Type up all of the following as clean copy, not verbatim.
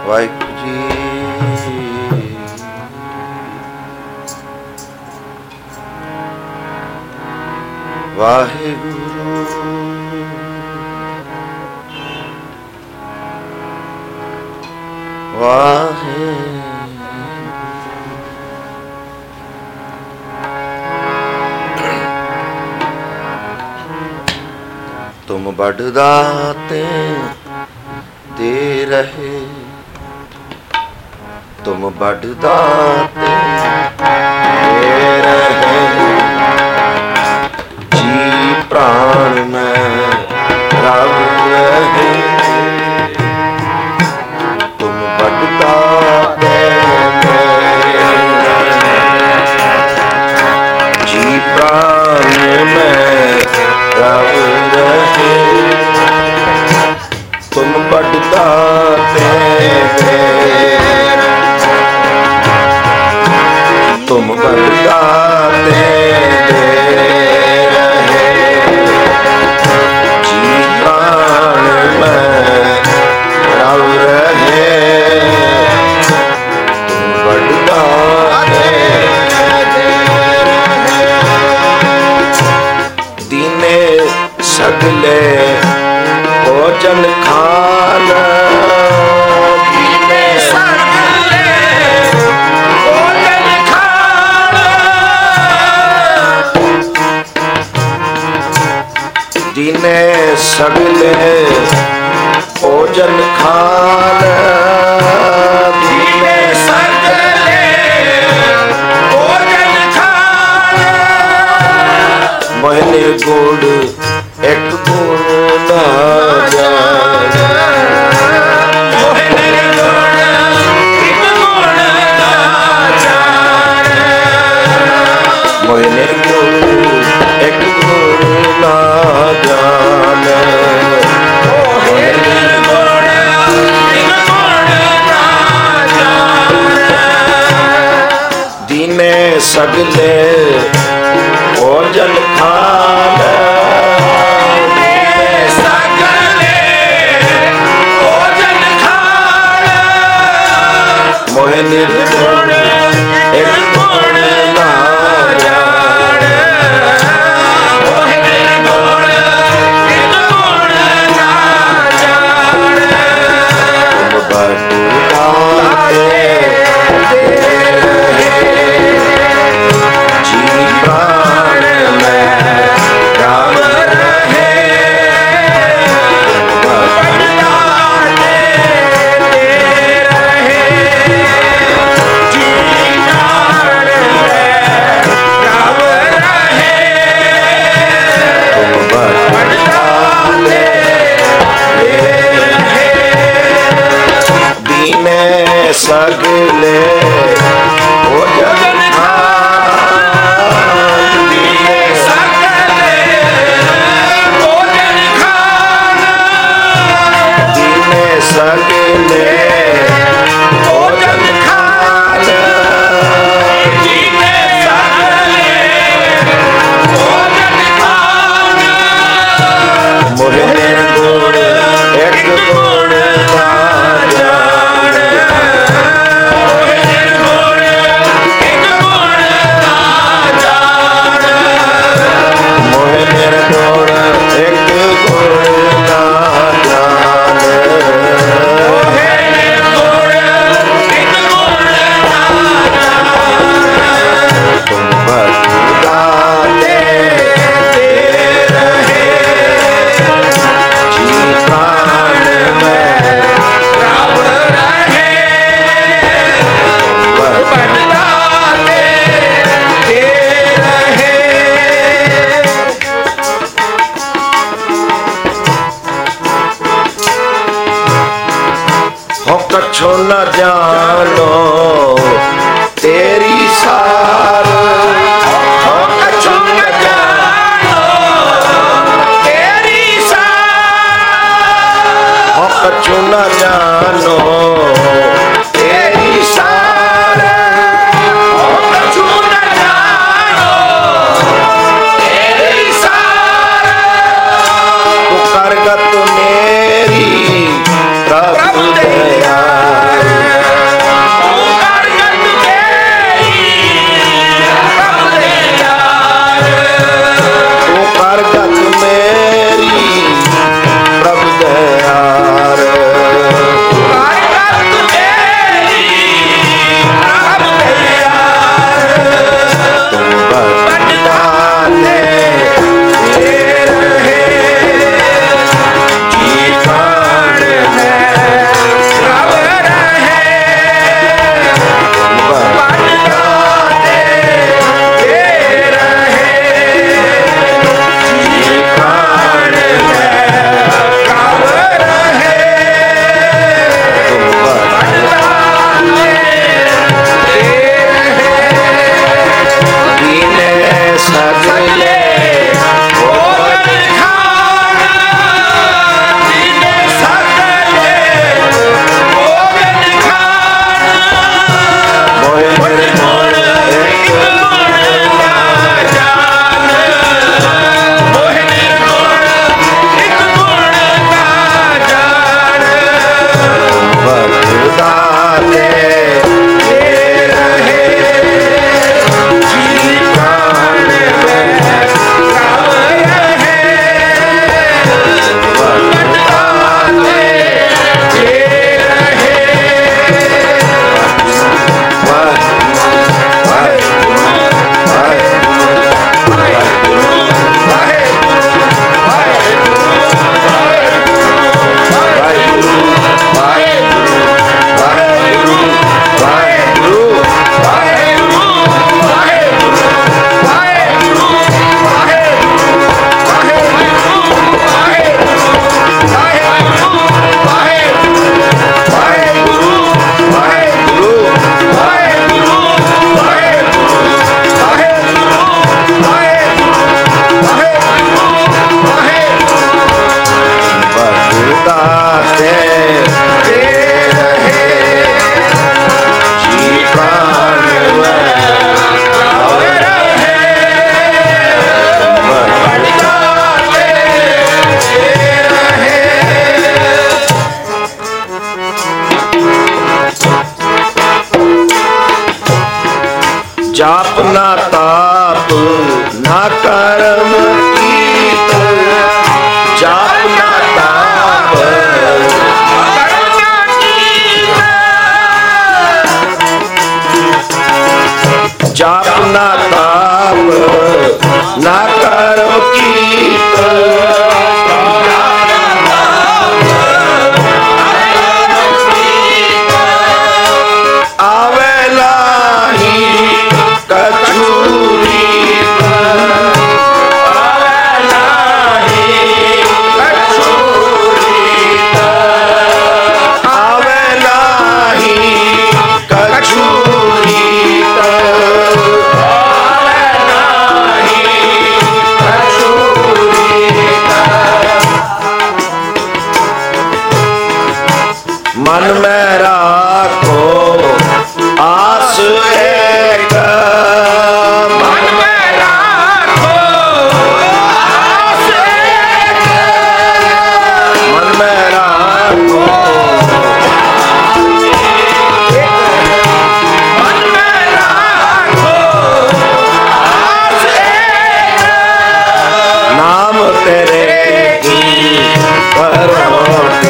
वाहिगुरू जी। वाहिगुरू वाहिगुरू। तुम बड़ दाते दे रहे, तुम बड़ दाते दे रहे, जी प्राण में रब रहे। तुम बड़ दाते दे रहे, जी प्राण में रब रहे। तुम बड़ दाते दे, तुम बड़ दाते दे रहे, जी प्राण में रब रहे। तुम बड़ दाते दे रहे, दीने सगले भोजन खाना, दीने सगले भोजन खाना, दीने सगले भोजन खाना, दीने सगले भोजन खाना। मोह निर्गुण एक गुण ना जाने, मोह निर्गुण एक गुण ना जाने, मोह निर्गुण एक गुण ना जाने, मोह निर्गुण एक गुण ना जाने। दीने सगले भोजन खाना, मोह निर्गुण एक गुण ना जाने, मोह निर्गुण एक गुण ना जाने। तुम बड़ दाते दे रहे, जी प्राण में रब रहे। तुम बड़ दाते दे रहे, जी प्राण में रब रहे। तुम बड़ दाते दे रहे, दीने सगले भोजन खाना, दीने सगले भोजन खाना, दीने सगले भोजन खाना, दीने सगले भोजन खाना। मोह निर्गुण एक गुण ना जाने, मोह निर्गुण एक गुण ना जाने, मोह निर्गुण एक गुण ना जाने, मोह निर्गुण एक गुण ना जाने। तुम बड़ दाते दे रहे, जी प्राण में रब रहे। तुम बड़ दाते दे रहे। हो कछु न जानो तेरी सार, हो कछु न जानो तेरी सार, हो कछु न जानो तेरी सार, हो कछु न जानो तेरी सार। तू करगत मेरी प्रभु दयाल, जाप ना ताप ना कर्म कीर्तन, जाप ना ताप जाप ना ताप ना कर्म कीर्तन, आवेला ही कछूरी मन में राखो आस एक, मन में राखो आस एक, मन में राखो मन में राखो आस एक, नाम तेरे की करो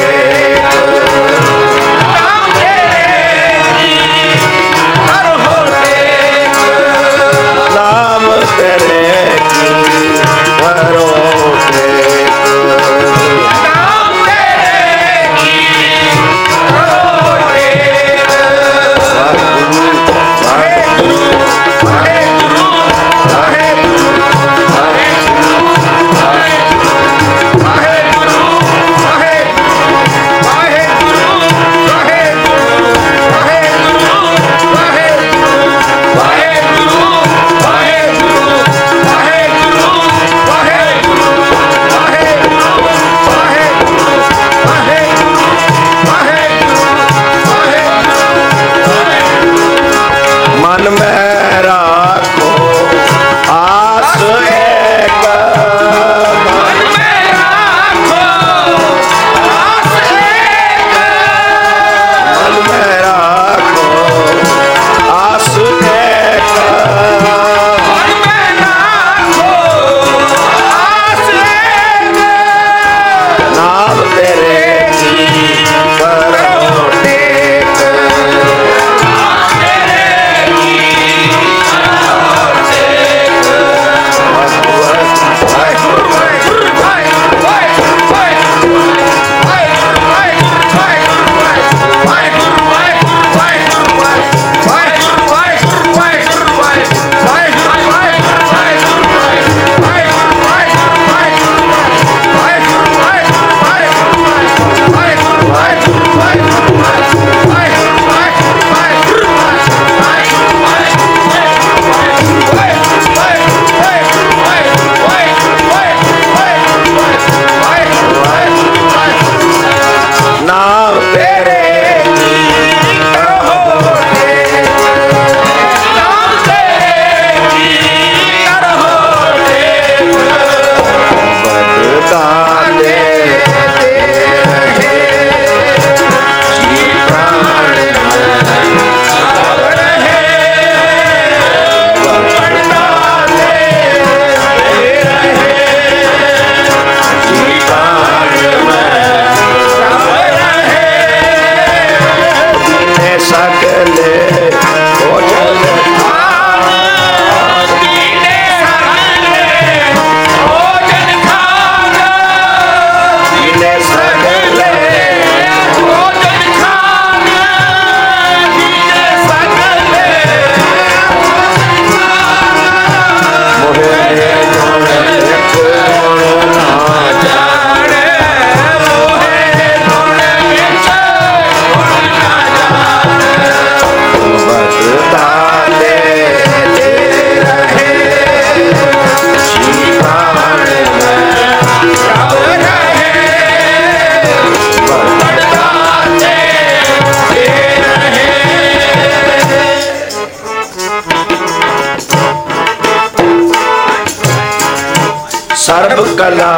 सर्व कला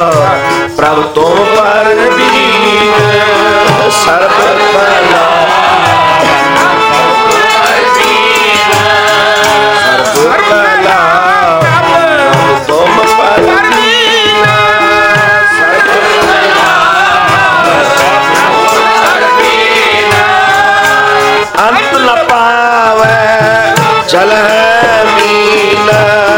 प्रभु तुम पर बीन, सर्व कला जल है मीन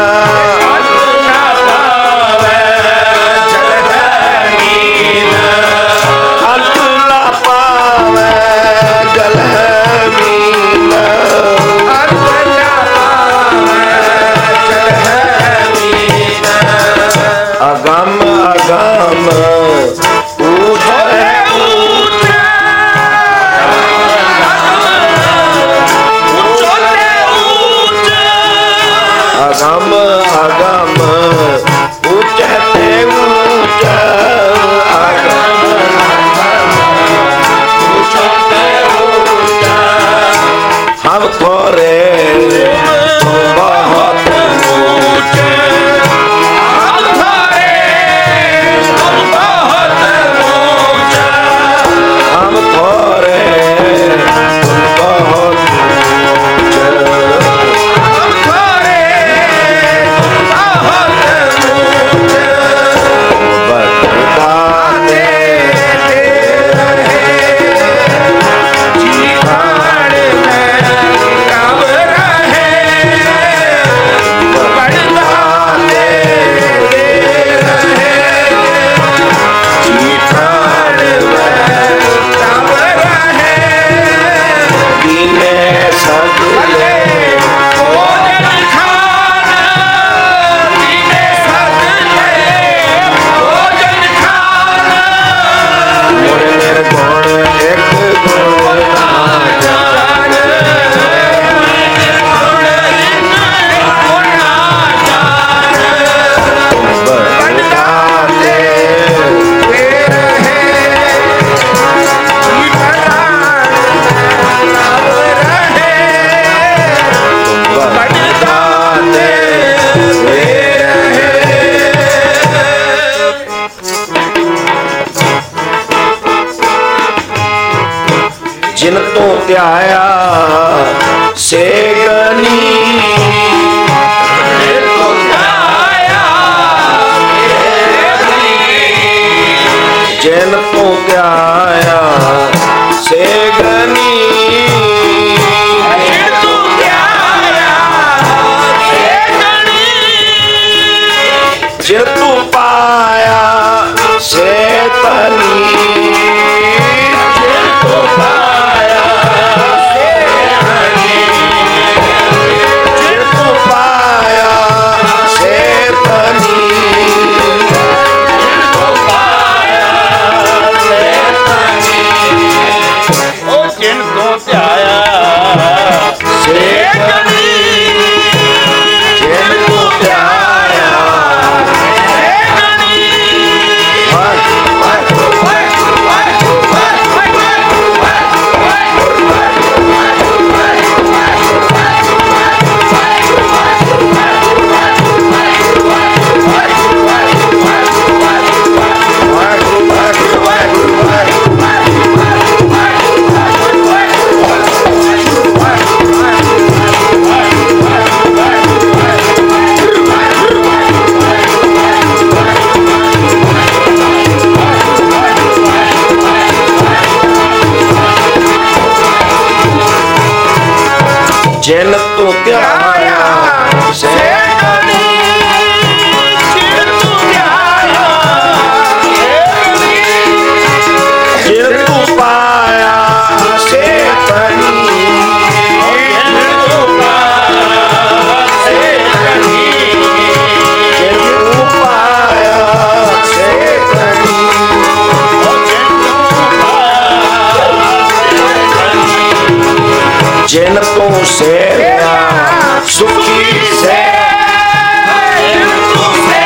जिन तो त्याया से गनी जिन तो त्याया से गनी जिन तू पाया से तनी जिन तू त्याया से गनी जिन तू त्याया जिन तू पाया से तनी जिन तू पाया से तनी जिन तू पाया से तनी जिन तू से सुखी से जिन तू से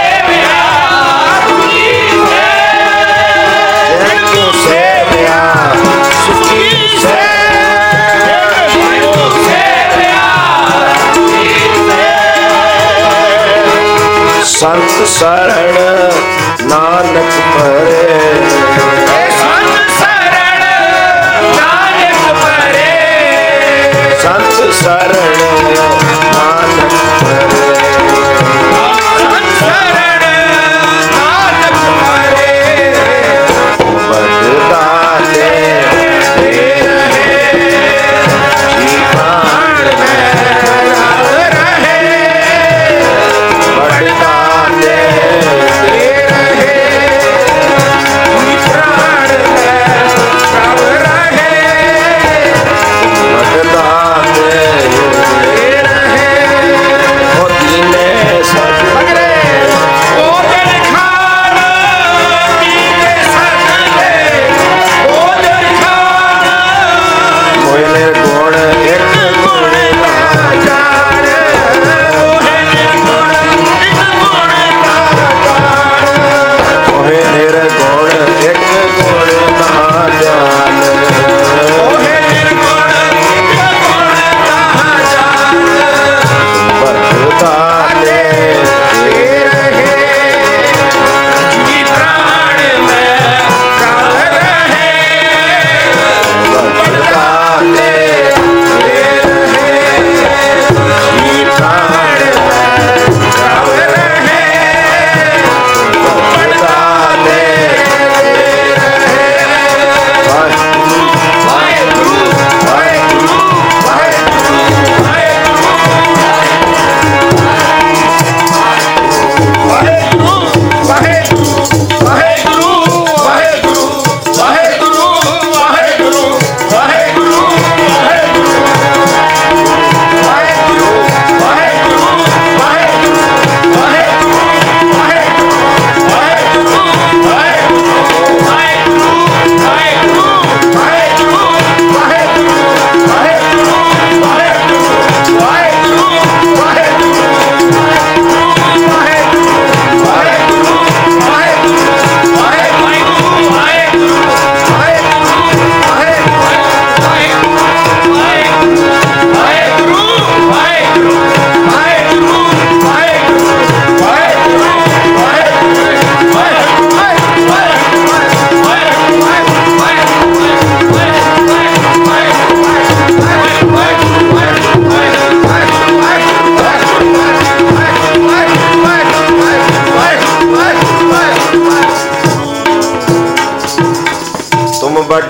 जिन तू से सुखी से संत शरण नानक परे संत शरण नानक परे संत शरण नानक परे बददाते दे रहे जीवन में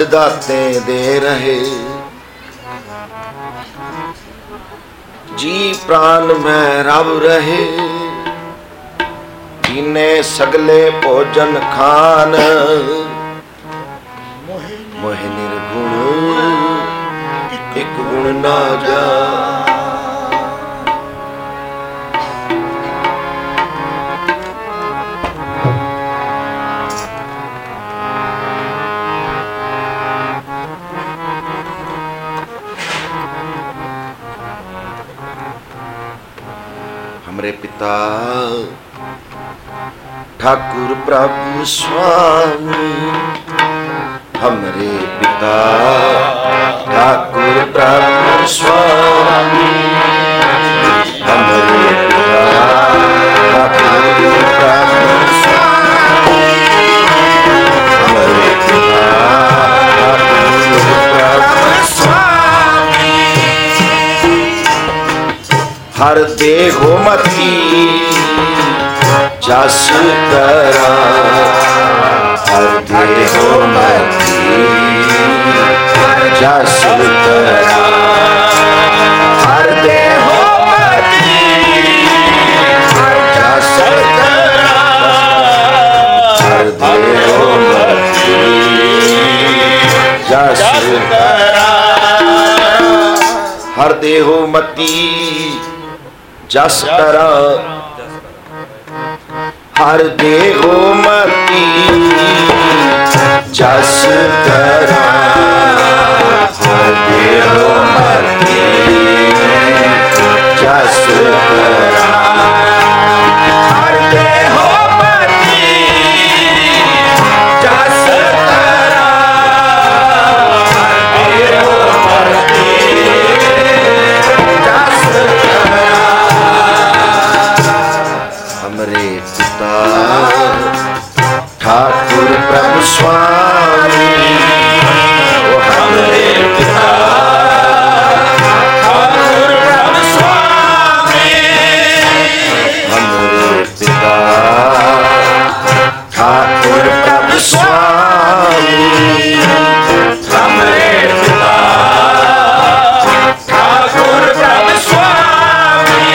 दाते दे रहे, जी प्राण में रब रहे, इने सगले भोजन खान, मोह निर्गुण एक गुण ना जा। हमरे पिता ठाकुर प्रभु स्वामी, हमरे पिता ठाकुर प्रभु स्वामी, हमरे पिता ठाकुर प्रभु स्वामी, हमरे पिता ठाकुर प्रभु स्वामी। हर देहो मती जस करा, हर देहो मती जस करा, हर देहो मती जस करा, हर देहो मती जस करा, हर देहो मती जस करा, हर देहो मती जस करा, हर देहो मती जस करा, हर देहो मती जस करा, हर देहो मती जस करा। हमरे पिता ठाकुर प्रभु स्वामी, हमरे पिता ठाकुर प्रभु स्वामी, हमरे पिता ठाकुर प्रभु स्वामी, हमरे पिता ठाकुर प्रभु स्वामी।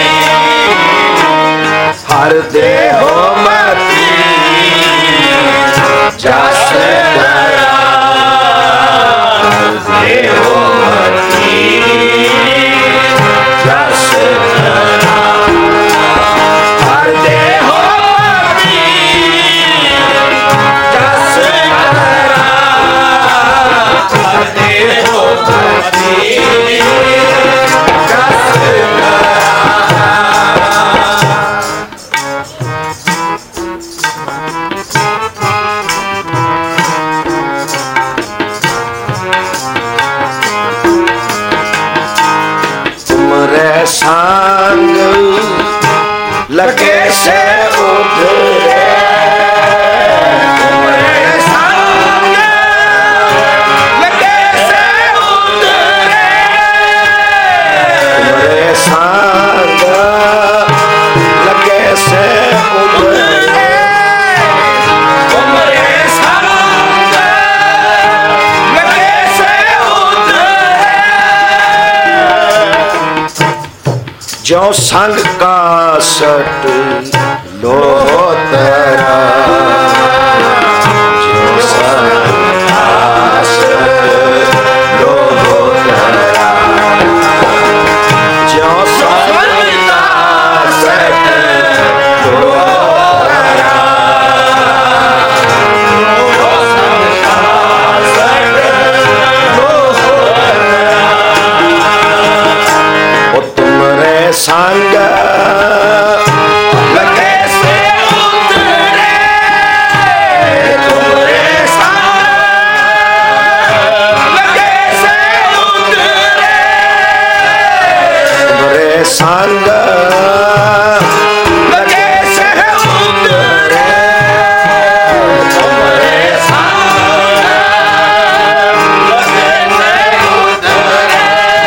हर देहो मती जस करा, हर देहो मती जस करा, हर देहो मती जस करा, हर देहो मती जस करा। सांग लगे से उधरे, तुम्हारे सांग लगे से उधरे, तुम्हारे सांग लगे से उधरे, तुम्हारे सांग लगे से उधरे। जो संग का सट लोतरा, जो संग का सट लोतरा, जो संग का सट लोतरा, जो संग का सट लोतरा। ओ तुमरे संग लगे से उतरे, तुमरे संग लगे से उतरे, तुमरे संग लगे से उतरे, तुमरे संग लगे से उतरे।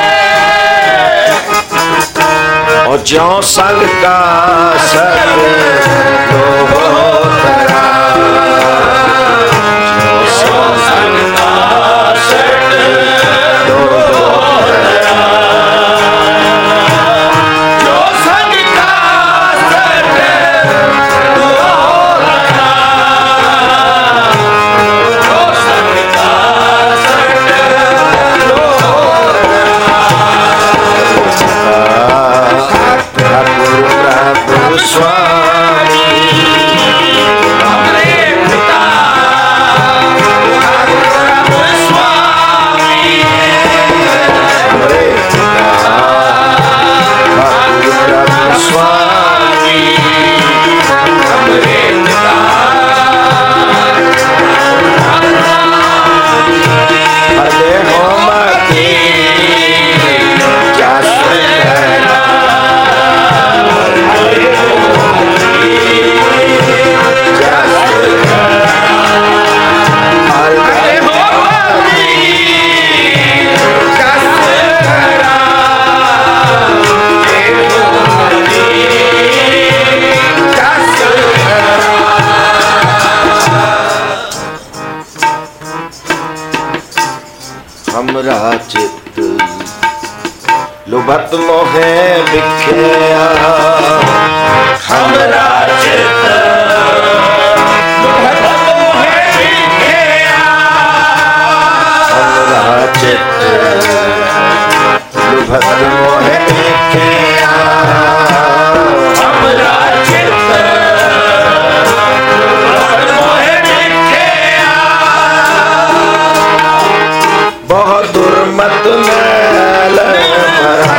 और जो संग का सत लोतरा, जो संग का हमरा चित लुभत मोहे बिख्या हमरा चित लुभत मोहे बिख्या हमरा चित लुभत मोहे बिख्या हमरा चित लुभत मोहे बिख्या बहुत दुर्मत मैल भरा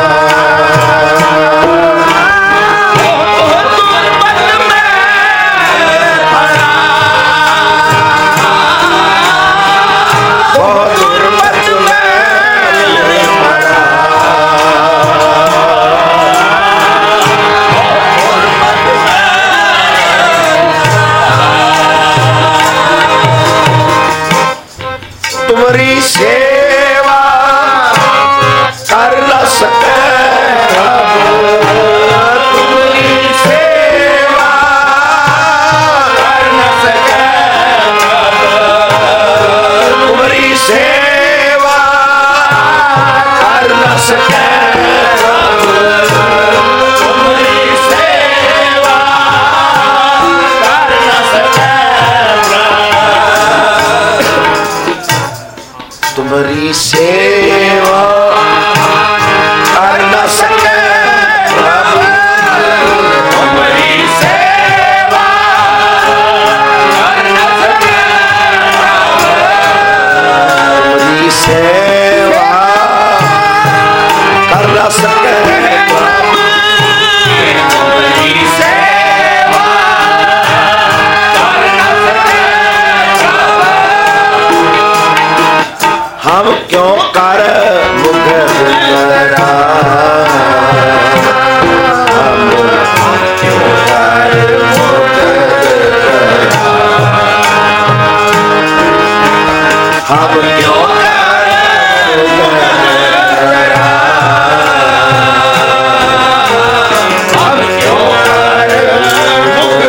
तुम्हारी सेवा कर न सके तुम्हारी सेवा कर न सके तुम्हारी सेवा कर न सके तुम्हारी सेवा कर न सके तुम्हारी सेवा कर न सके प्रभु तुम्हारी सेवा कर न सके तुम्हारी सेवा कर न सके तुम्हारी सेवा कर न सके हम क्यों कर मुख बुकरा हम क्यों कर मुख बुकरा हम क्यों कर मुख बुकरा हम क्यों कर मुख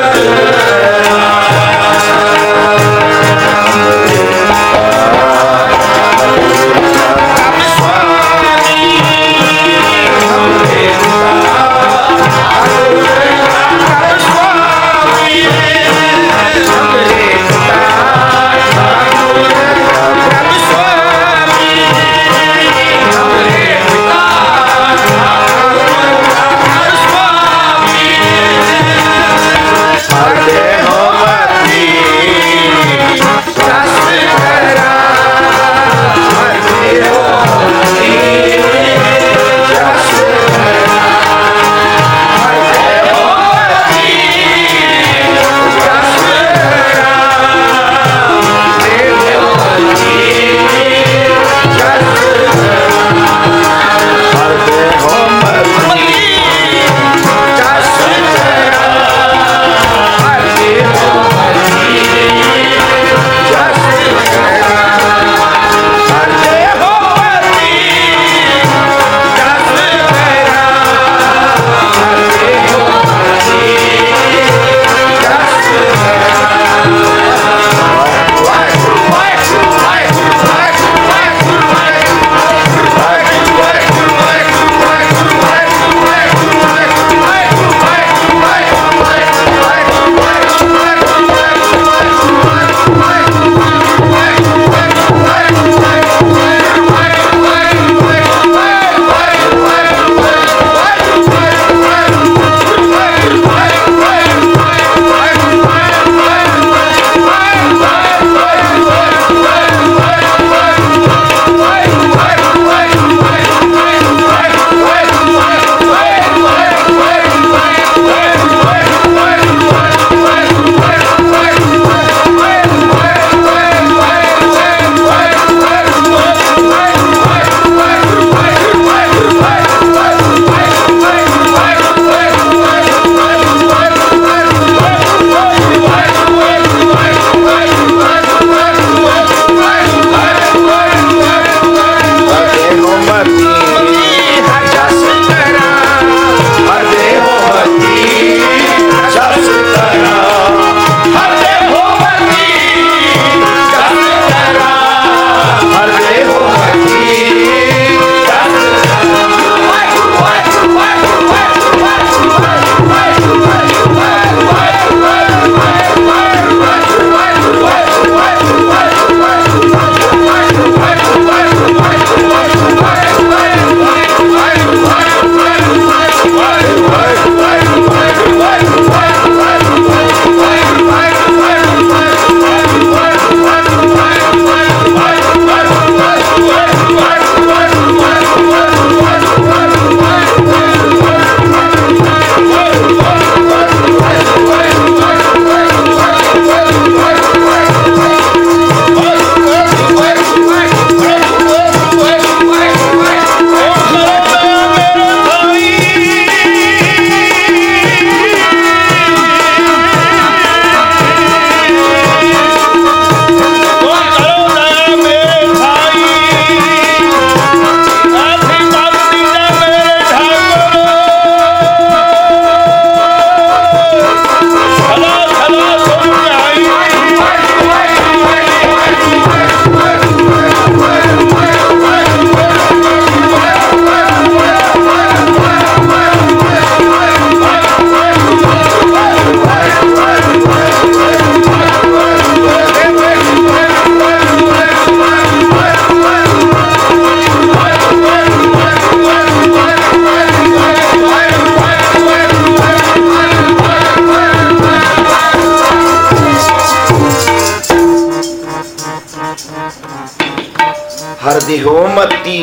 हो मती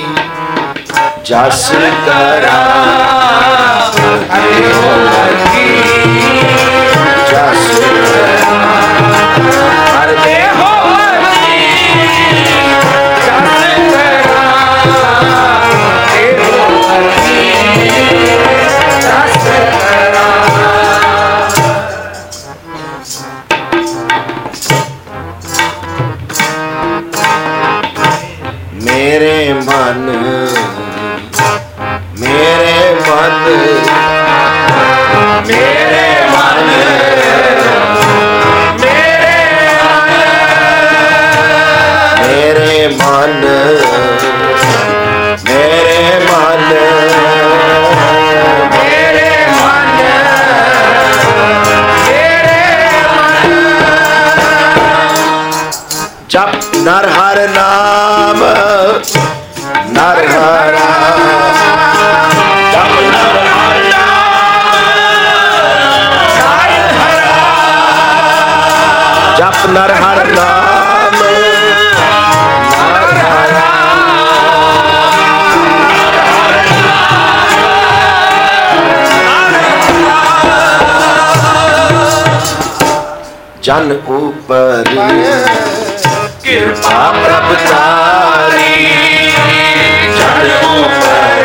जस करा हरि हो मती जस करा हर दे हो मती जस करा हरि हो मती जस करा। मेरे मन मेरे मन मेरे मन मेरे मन मेरे मन मेरे मन जप नर हर नाम नर हर जप नर हर नाम जप नर हर नाम नर हर जन ऊपर कृपा प्रभ तारी जन ऊपर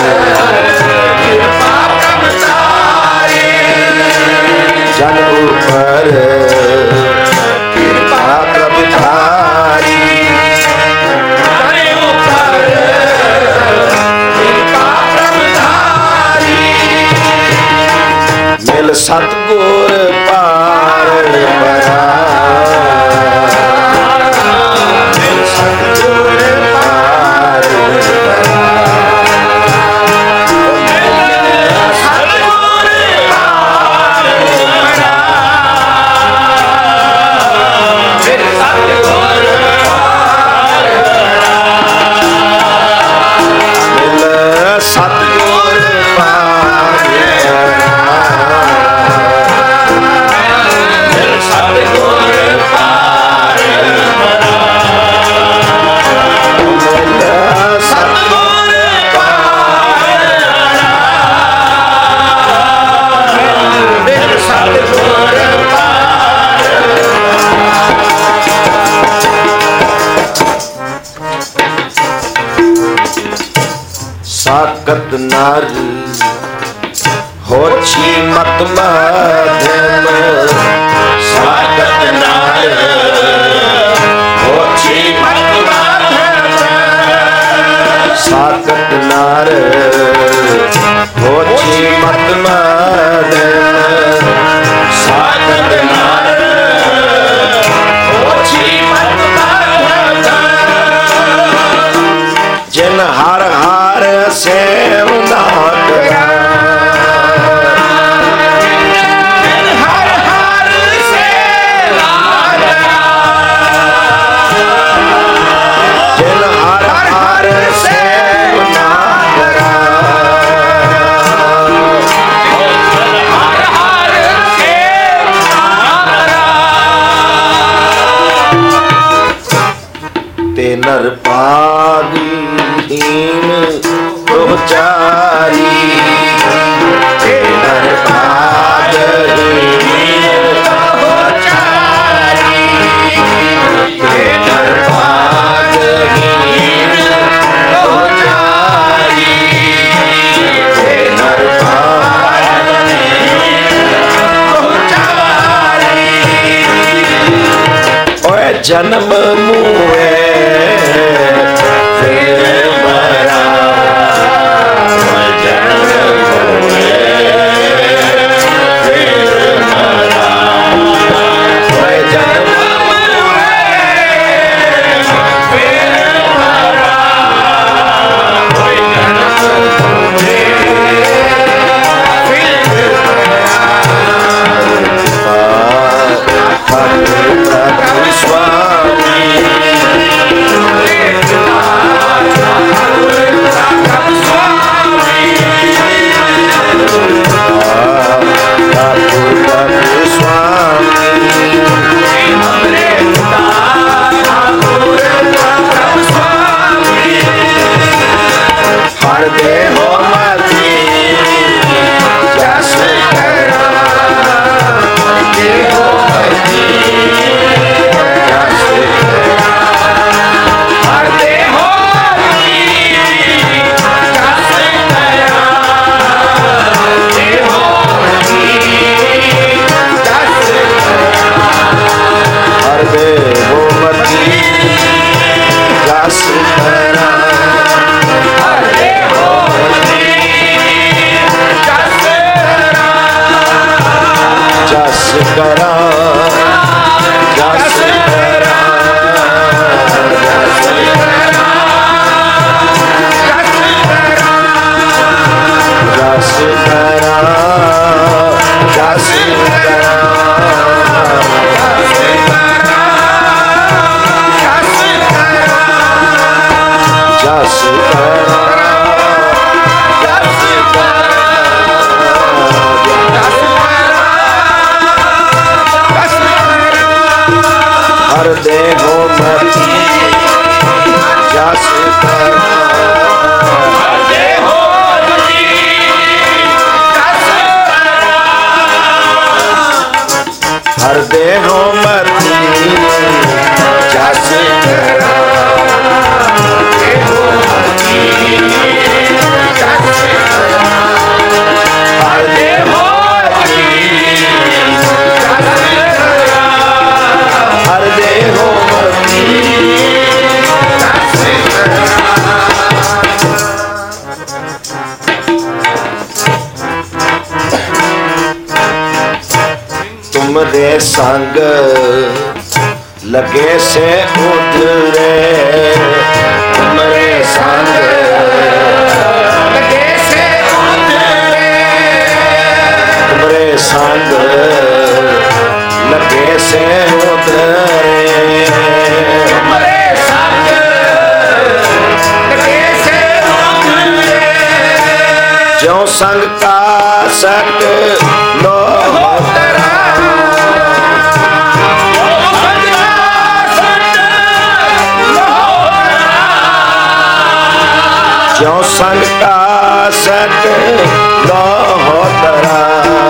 कृपा प्रभ तारी जन ऊपर कृपा प्रभ तारी जन ऊपर कृपा प्रभ तारी मिल सतगुर पार परा साकत नार होची मत मध्यम साकत नार होची मत मध्यम साकत नार होची मत मध्यम साकत नार होची मत मध्यम जिन हर हर सेव ना करा जिन हर हर सेव ना करा जिन हर हर सेव ना करा हर हर सेव ना करा ते नर पागी दीन ब्रह्मचारी नर पाद दीन ब्रह्मचारी नर पाद दीन ब्रह्मचारी नर पाद दीन ब्रह्मचारी ओए जन्म मुए स्वामी हर देहो मती जस करा देहो मती जस करा हर देहो मती जस करा हर देहो मती जस तुमरे संग लगे से उधरे तुमरे संग लगे से उधरे तुमरे संग लगे से उधरे तुमरे संग लगे से उधरे जो संग का सक लो जो संग का सक लोहतरा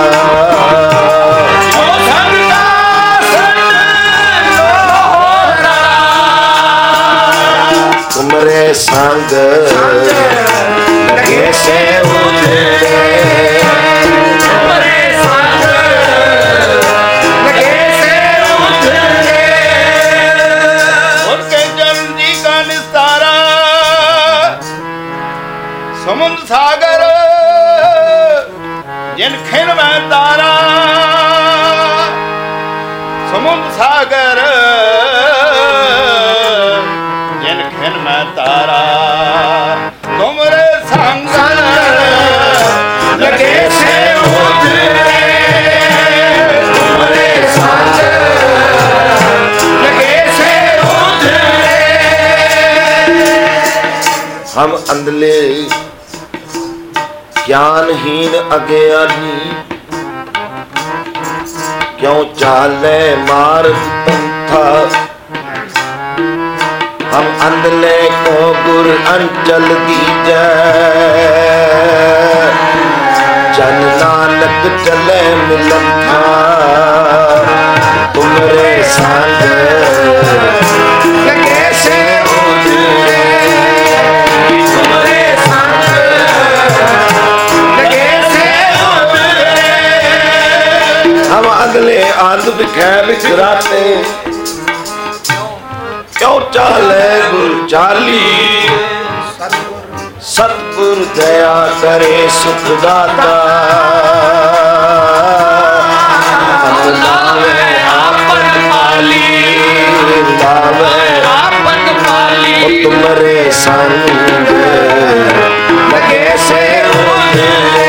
जो संग का सक लोहतरा तुमरे संग लगे से उधरे तुमरे संग लगे से उधरे उनके जल्दी का निस्तारा समुद्र सागर जिन खिन में तारा समुद्र सागर जिन खिन में तारा तुमरे संग लगे से उधरे तुमरे संग लगे से उधरे हम अंधले ज्ञानहीन अज्ञानी क्यों चाले मार्ग पंथा हम अंधले को गुर अंचल दीजै जन नानक चले मिलन था तुमरे संग लगे से उधरे तुमरे संग हम अगले आंध बिखै बिखराते क्यों चाले गुर चाली सतगुर दया करे सुख दाता लावे आपन माली लावे आपन माली तुमरे संग लगे से उधरे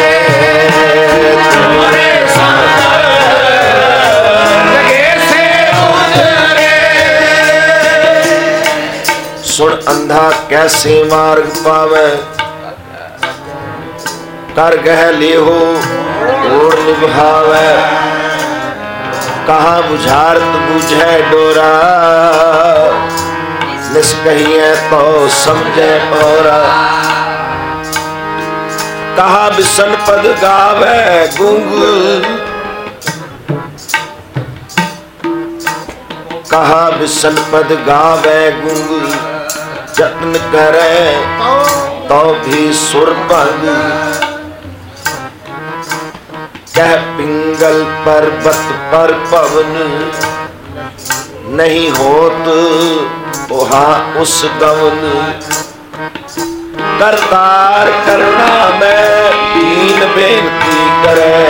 तुमरे संग सुन अंधा कैसे मार्ग पावे कर गह लिहो और निभावे कहाँ बुझारत बुझे डोरा निष्कहिए तो समझे पौरा कहाँ बिसन पद गावे गुंग कहाँ बिसन पद गावे गुंग जतन करे तो भी सुर भंग कह पिंगल पर्वत पर पवन नहीं होत वहाँ उस गवन करतार करना में दीन बेनती करे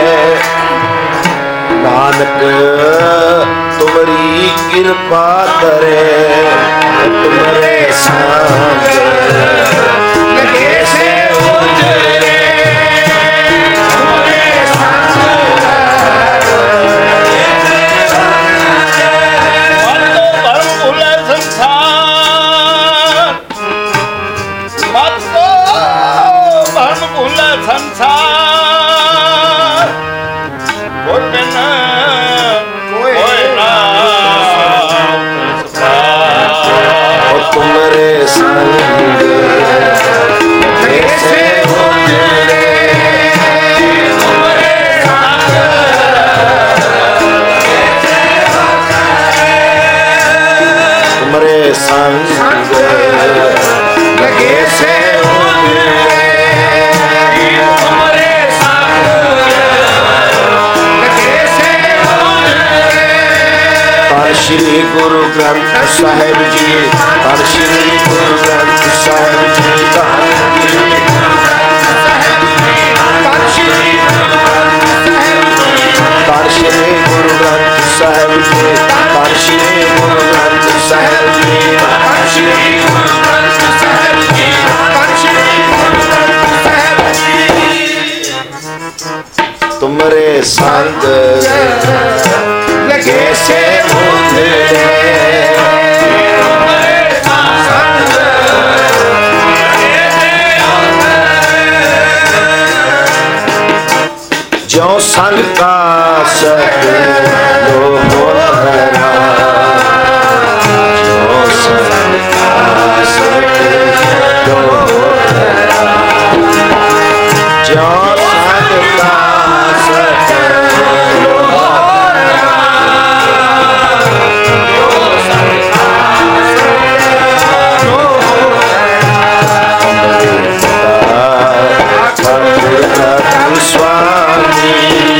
नानक तुम्हारी कृपा करे तुम्हारे संग लगे से उधरे तुम्हारे संग परम भूले संसार मत परम भूले संसार तुम्हारे संग साहिब जी, धन श्री गुरु ग्रंथ साहिब जी, धन श्री गुरु ग्रंथ साहिब जी, धन श्री गुरु ग्रंथ साहिब जी, धन श्री गुरु ग्रंथ साहिब जी, धन श्री गुरु ग्रंथ साहिब जी। तुमरे संग लगे से उधरे, जो संग का सत लो होरा, जो संग का सत लो होरा, जो संग का सत लो होरा, जो संग का सत लो होरा। स्वामी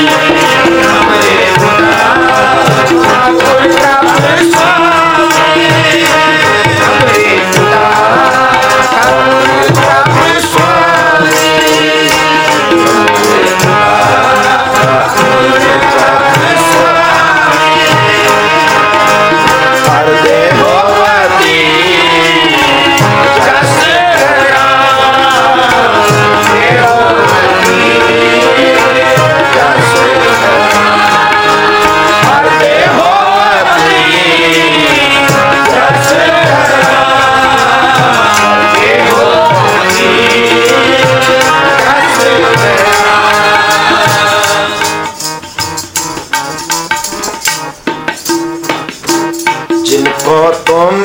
जिनको तुम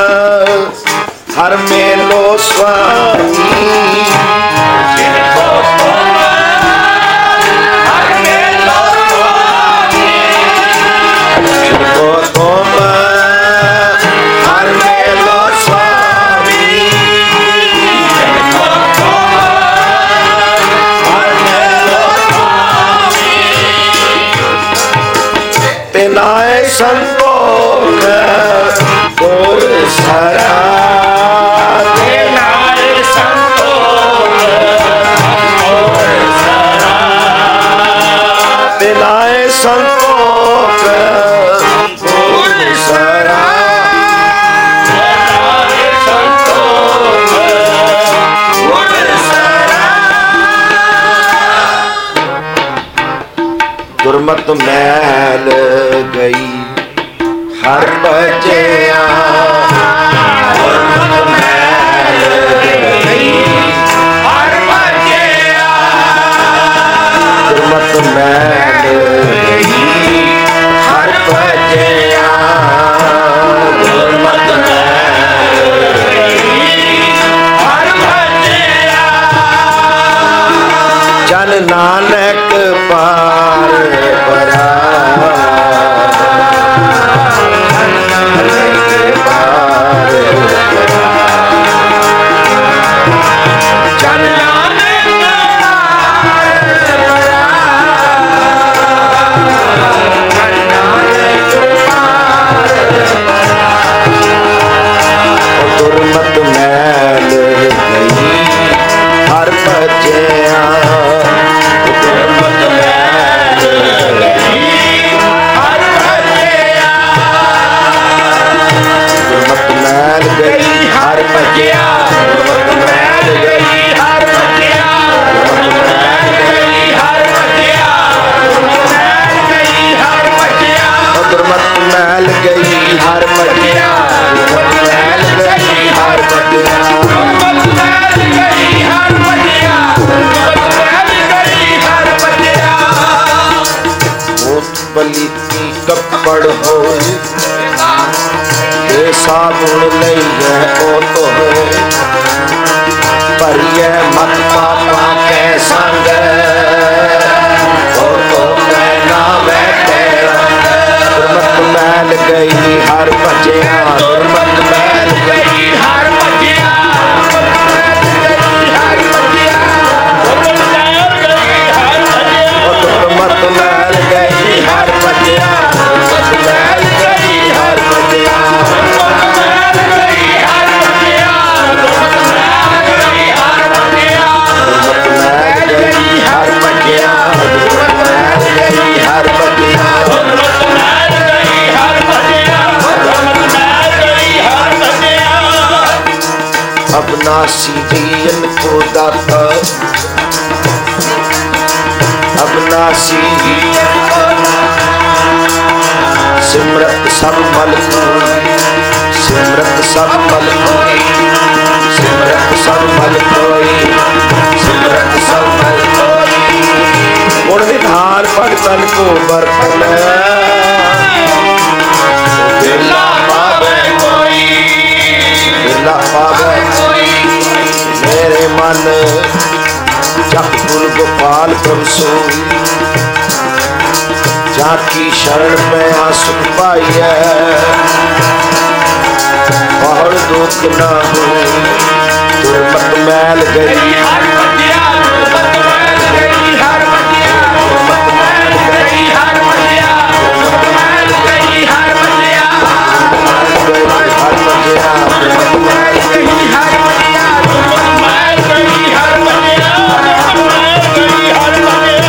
हर में लो स्वामी, जिनको तुम हर में लो स्वामी, जिनको तुम हर में लो स्वामी, जिनको तुम हर में लो स्वामी, तिनाए संतोष गुर सरा, तेनाए संतोष गुर सरा, तेनाए संतोष गुर सरा, तेनाए संतोष गुर सरा। दुर्मत मैल गई हर बजिया, दुर्मत मैल गई हर बजिया, दुर्मत मैल गई हर बजिया, दुर्मत मैल गई हर बजिया। जन नानक पार परा, दुर्मत मैल गई हर बजिया, दुर्मत मैल गई हर बजिया, दुर्मत मैल गई हर बजिया, दुर्मत मैल गई हर बजिया, दुर्मत मैल गई हर बजिया, दुर्मत मैल गई हर बजिया, दुर्मत मैल गई हर बजिया, दुर्मत मैल गई हर बजिया, दुर्मत मैल गई हर बजिया, दुर्मत मैल गई हर बजिया। मोत बली की कपड़ होए, ये साबुन लइए ओ तो परिए मत पापा के संग, ओ तो कहना बैठे। दुर्मत मैल गई हर बजिया, दुर्मत मैल गई हर बजिया, दुर्मत मैल गई हर बजिया, दुर्मत मैल गई हर बजिया, दुर्मत मैल गई हर बजिया, दुर्मत अविनाशी जी इनको दाता अविनाशी सिमरत सब मल कोई सिमरत सब मल कोई सिमरत सब मल कोई सिमरत सब मल कोई गुण निधान भगतन को बरतन बेला पावे कोई बेला पावे कोई मेरे मन जप गुरु गोपाल प्रभु सोई जाकी शरण में आसुख पाई है बहुत दुख न हो दुर्मत मैल गई हर बतिया दुर्मत मैल गई हर बतिया दुर्मत मैल गई हर बतिया दुर्मत मैल गई हर बतिया हर बतिया दुर्मत मैल गई हर बतिया दुर्मत मैल गई हर बतिया दुर्मत मैल गई हर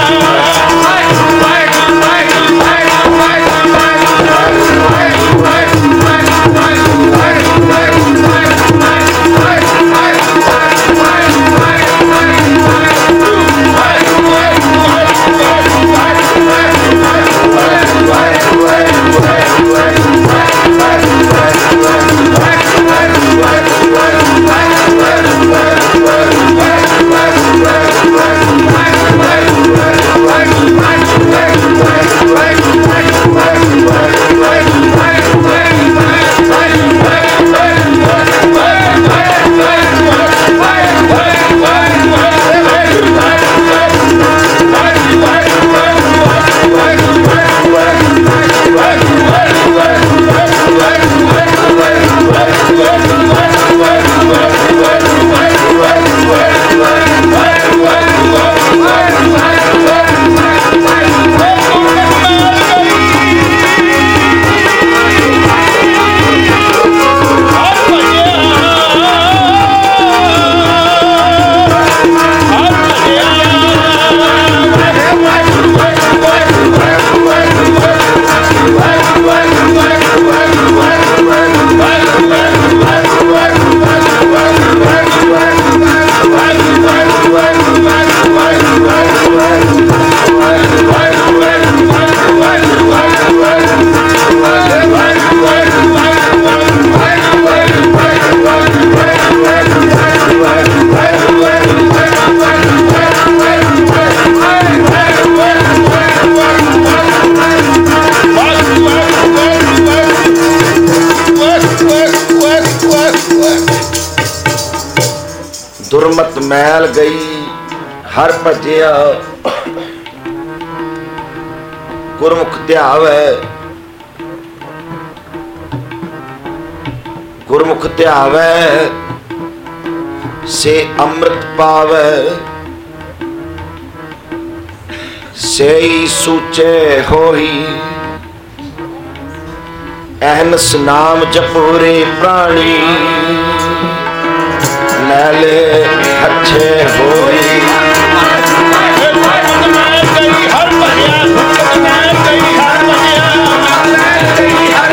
दुर्मत मैल गई हर भजिया गुरमुख ध्यावे गुरमुख ध्यावे से अमृत पावे से सूचे होई अहनस नाम जपूरे प्राणी नैले अच्छे होई हर बतिया दुर्मत मैल गई हर बतिया हर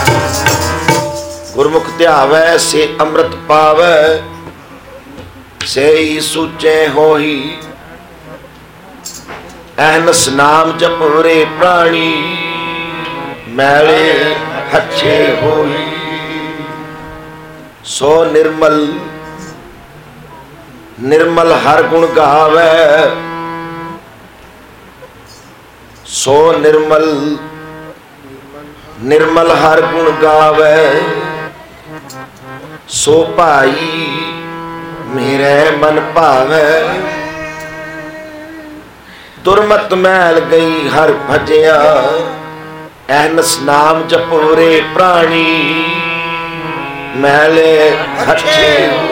ध्यावै से अमृत पावै से ही सूचे हो ही अहनस नाम जपरे प्राणी मैले हच्छे होई सो निर्मल निर्मल हर गुण गावे सो निर्मल निर्मल हर गुण गावे सो भाई मेरे मन भावे दुर्मत मैल गई हर भजिया अहनस नाम जपोरे प्राणी मैले हच्छे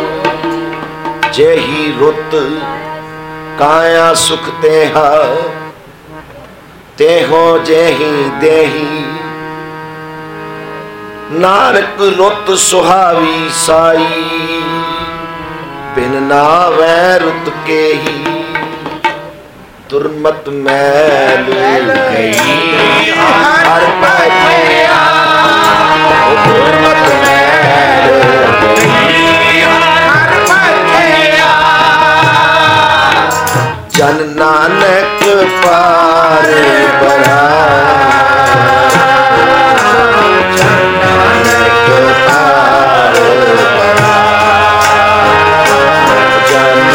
जेही रुत काया सुख तेहा तेहो जेही देही नानक रुत सुहावी साई बिन नावै रुत के ही दुर्मत मैल गई हर भजिया दुर्मत मैल गई हर भजिया जन नानक पार बरा जन नानक पार बरा जन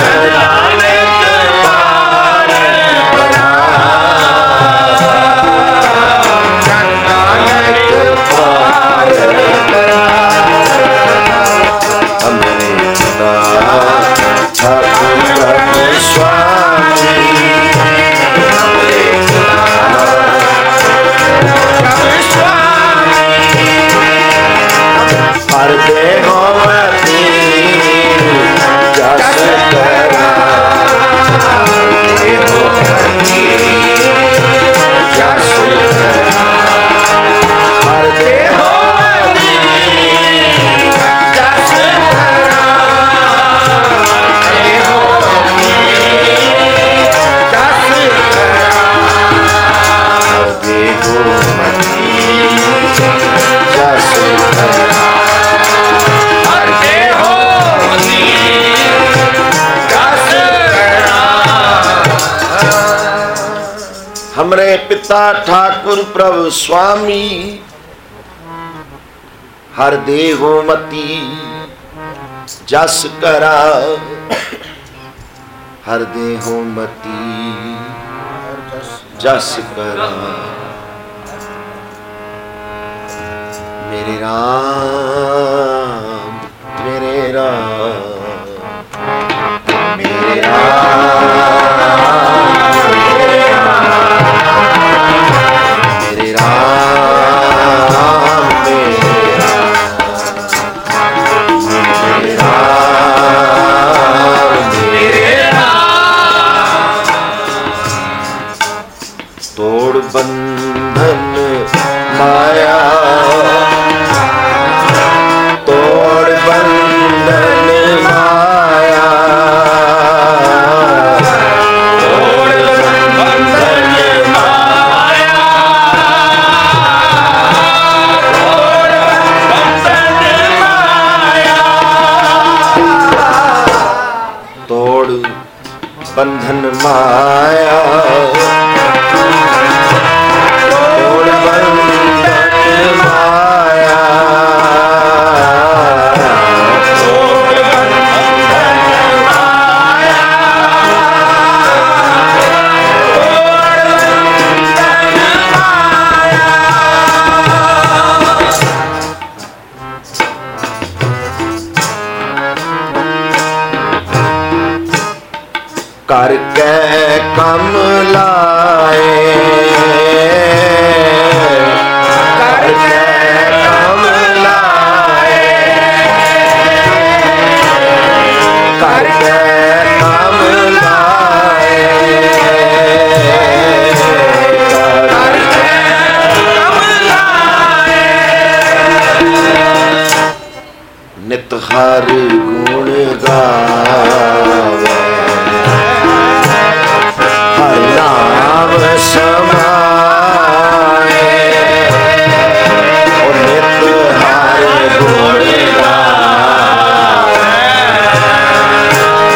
हमरे पिता ठाकुर प्रभु स्वामी हर देहो मती जस करा हर देहो मती जस करा मेरे राम मेरे राम मेरे राम बंधन माया तोड़ बंधन माया तोड़ बंधन माया तोड़ बंधन माया तोड़ बंधन माया करके कम लाए करके कम लाए करके कम लाए करके कम लाए नित हर गुण गावे नाम समाए और नित हर गुण गावे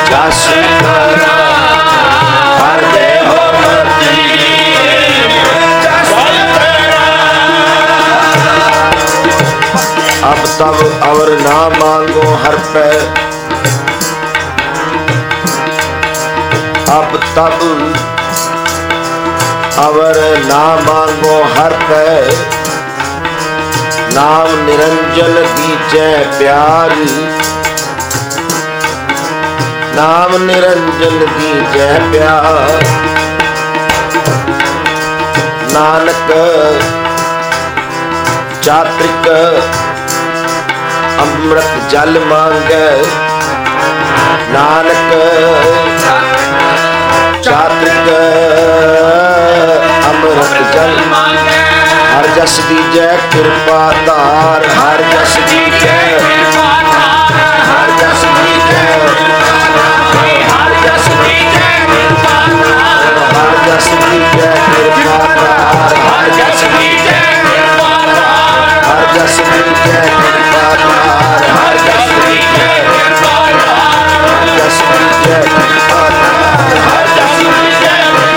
जस करा हर दे हो मती जस करा। अब तब और ना मांगो हर पे, अब तब अवर ना मांगो हर पे, नाम निरंजन दीजै प्यार, नाम निरंजन दीजै प्यार। नानक चात्रिक अमृत जल मांगे, नानक चात्रिक अमृत जल मांगे। हर जस दीजै कृपा तार, हर जस दीजै कृपा तार, हर जस दीजै हर जस दीजै कृपा तार, हर जस दीजै कृपा तार, हर जस दीजै कृपा तार, हर जस दीजै कृपा तार, हर जस दीजै कृपा तार, हर जस दीजै कृपा तार, हर जस दीजै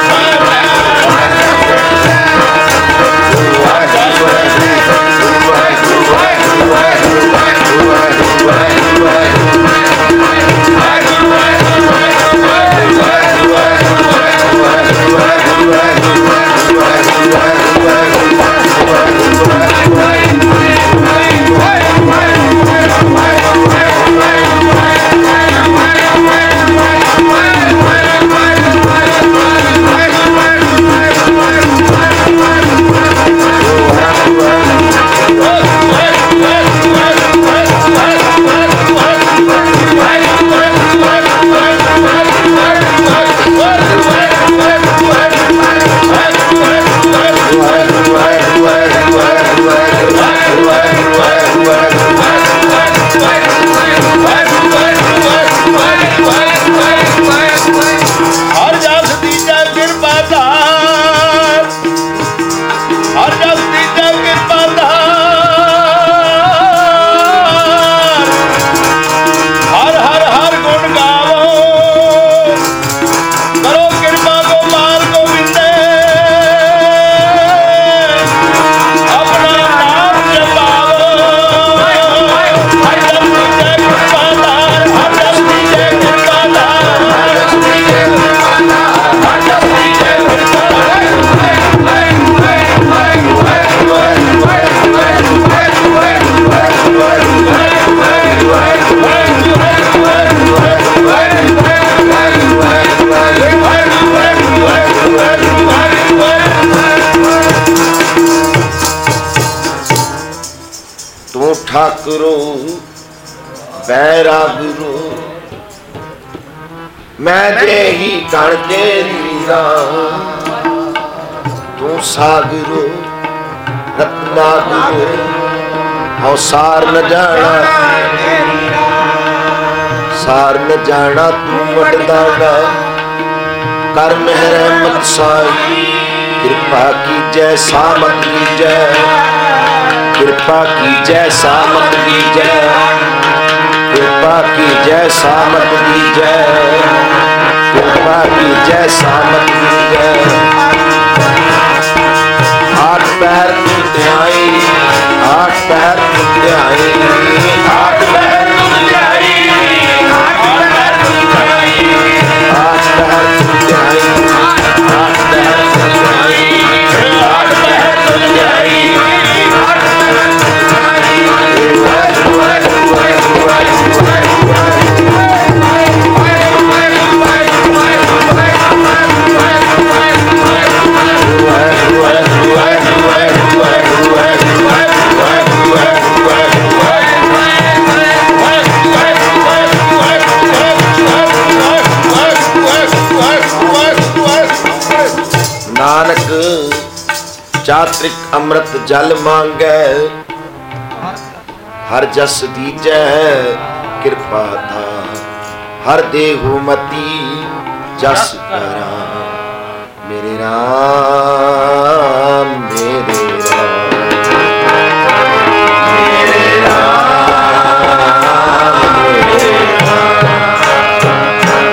ठाकुरो बैरागुरो मैं जे ही कण के लीला, तू सागरो रत्नागुरो हौ सार न जाना, सार न जाना तू वडदाना। कर मेहर रहमत साई कृपा की जय सामत की जय, कृपा की जय सामत की जय, कृपा की जय सामत की जय, कृपा की जय सामत की जय। आठ पैर टूटे आई, आठ पैर टूटे आई, आठ पैर टूटे आई, आठ पैर टूटे आई, आठ पैर टूटे आई, आठ पैर टूटे आई, आठ पैर टूटे आई। नानक चात्रिक अमृत जल मांगे, हर जस दीजै कृपा था, हर देहु मती जस करा। मेरे राम मेरे राम मेरे राम मेरे राम।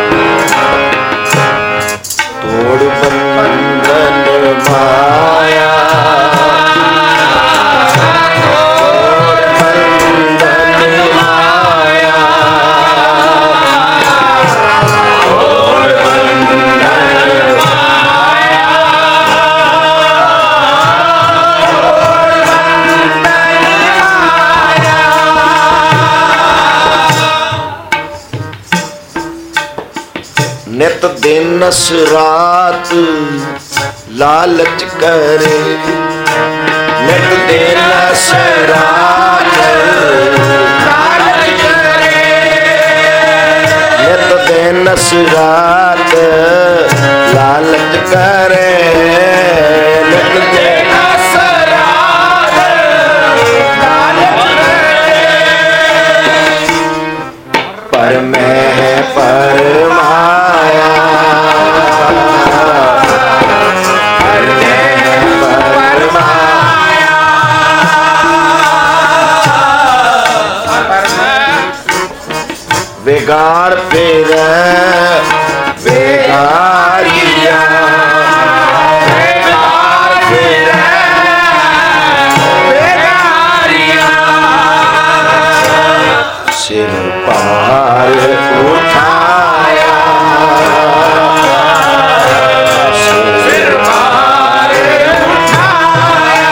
नित दिनस रात लालच करे, नित दिनस रात लालच करे, नित दिनस रात लालच करे, नित दिनस रात लालच करे। पर मैं परमाया, पर मैं परमाया, बिगाड़ फिर बिगाड़िया, बेकार फिर बेकारिया, सिर पार उठाया, सिर पार उठाया,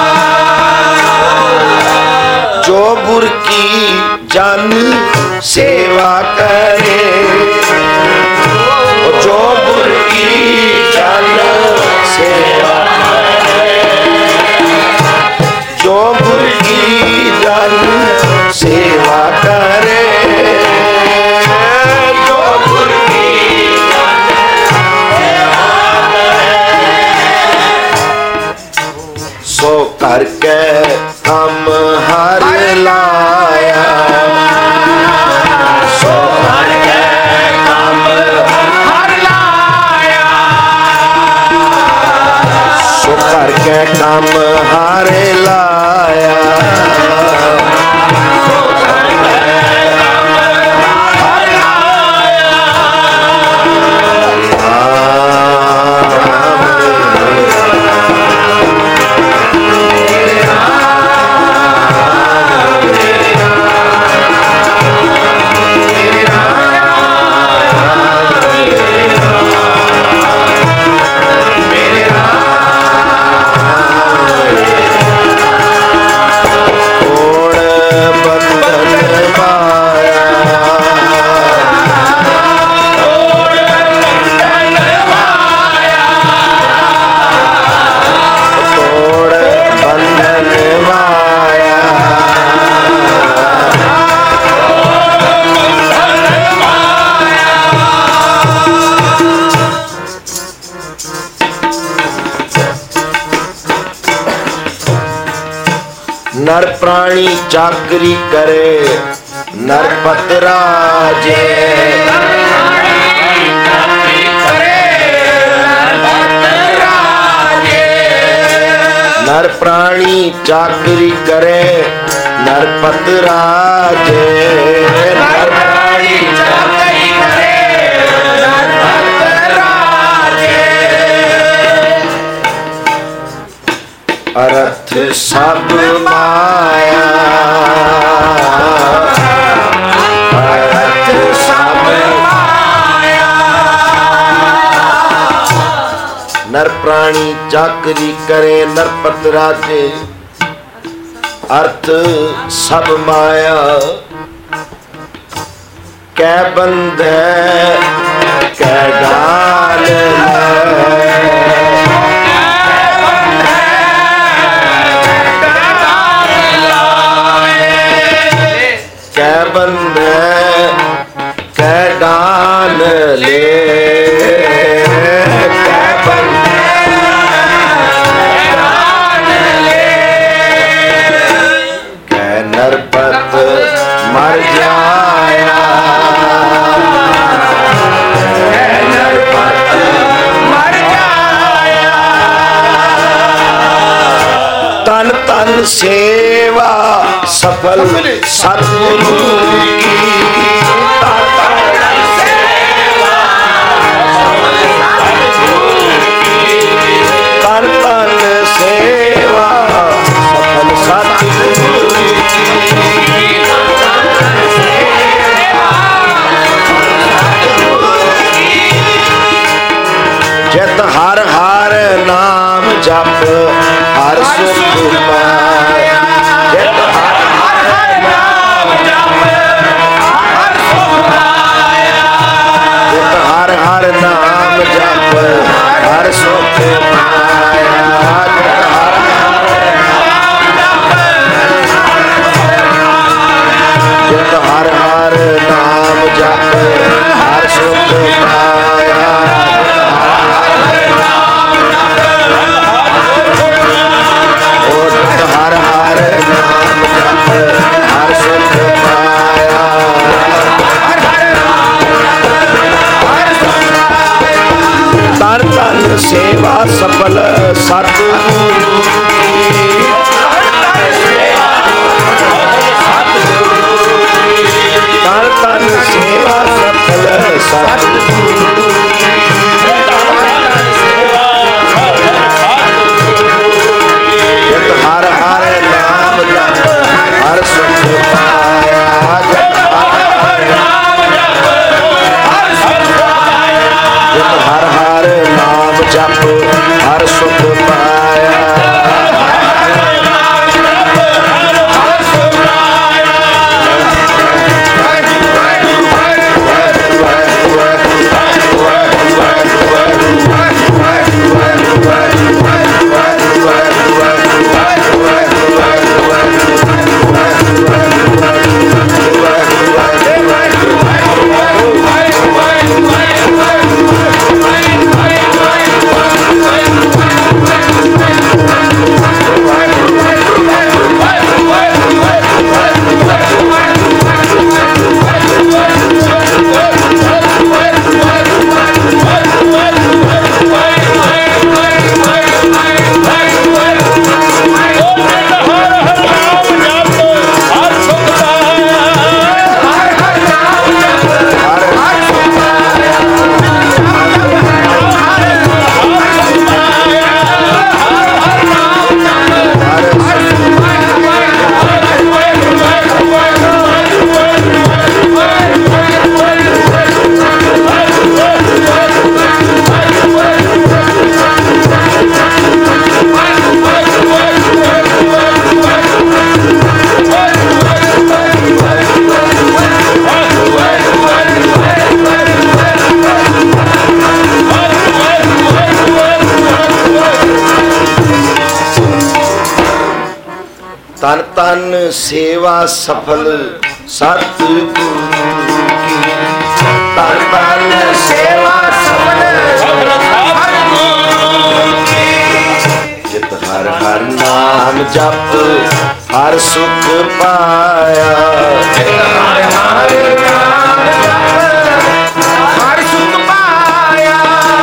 जो गुर की जन सेवा करे, जो गुर की जन सेवा करे, जो गुर की जन सेवा करे, जो गुर की जन सेवा करे, सो करके हम हर लाया, सो करके हम हर लाया, सो करके हम हर लाया, नर प्राणी चाकरी करे, नरपत राजे, नर प्राणी चाकरी करे, नरपत राजे, नर प्राणी चाकरी करे, नरपत राजे, अर्थ सब माया, अर्थ सब माया, नर प्राणी चाकरी करे, नरपत राजे, अर्थ सब माया, कै बंध कै डाल कै बंध कै डाल ले, कै बंध कै नरपत मर जाया, कै नरपत मर जाया, तन तन सेवा सफल सतगुरु की, तन तन सेवा तन तन सेवा सफल सतगुरु की, जित हर हर नाम जप हर सुख पाया, जित हर हर नाम जप हर सुख पाया, जित हर हर सफल सतगुरु की तन तन सेवा सफल सतगुरु हर हर नाम जप हर सुख पाया हर नाम जप हर सुख पाया हर हर नाम जप हर सुख पाया तन तन सेवा सफल सतगुरु की तन तन सेवा सफल सतगुरु की जित हर हर नाम जप हर सुख पाया जित हर हर नाम जप हर सुख पाया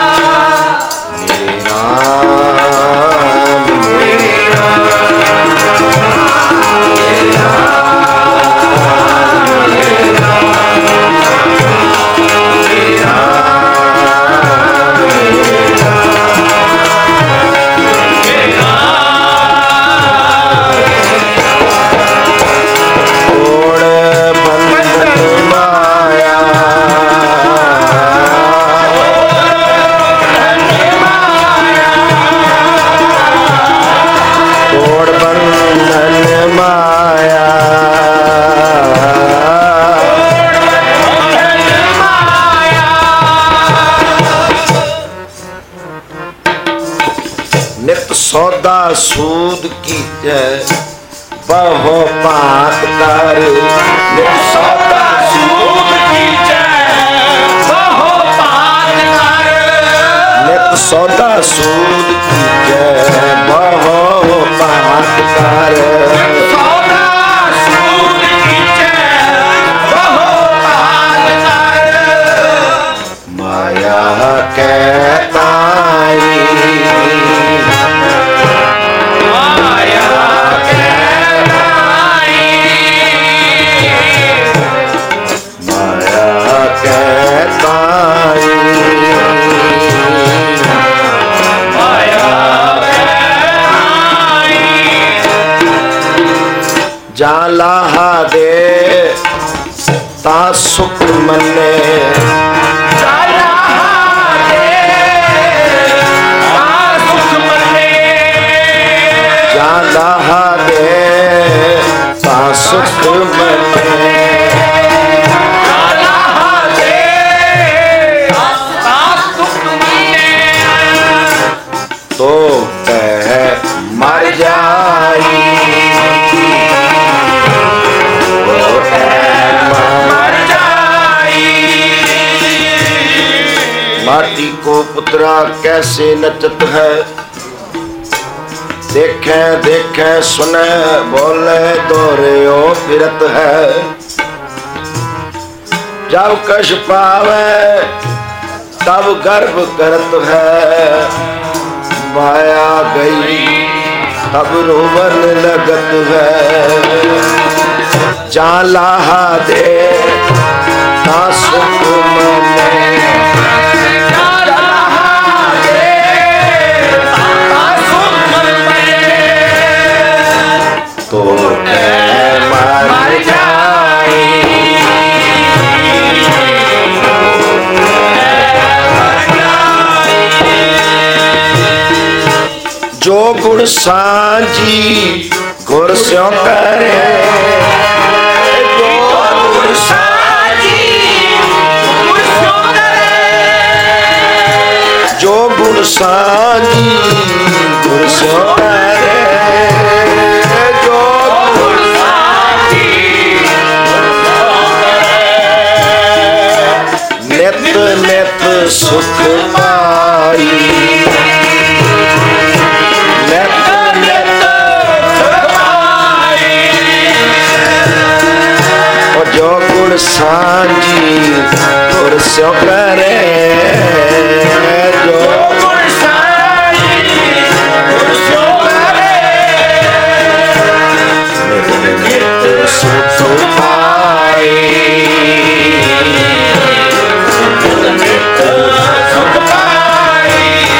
सौदा सूद कीजै बहु भात कर नित सौदा सूद कीजै बहु भात कर नित सौदा सूद कीजै बहु भात कर सौदा सूद कीजै बहु भात कर माया कै ताई जा लाहा दे ता सुख मने जा लाहा दे ता सुख मने जा लाहा दे ता सुख मने जा लाहा दे ता सुख मने तो कह मर जाई माटी को पुत्रा कैसे नचत है देखे देखे सुने बोले दोहरे फिरत है जब कश पावे तब गर्भ करत है माया गई तब रोवन लगत है जा लाहा दे ता सुख मने तो मर जाए जो गुण सांझी गुर स्यों करे जो गुण सांझी गुर स्यों करे जो गुण सांझी गुर स्यों करे जो गुण सांझी नित नित सुख पाई जो गुण सांझी गुर स्यों करे जो गुण सांझी गुर स्यों करे नित सुख पाई नित सुख पाई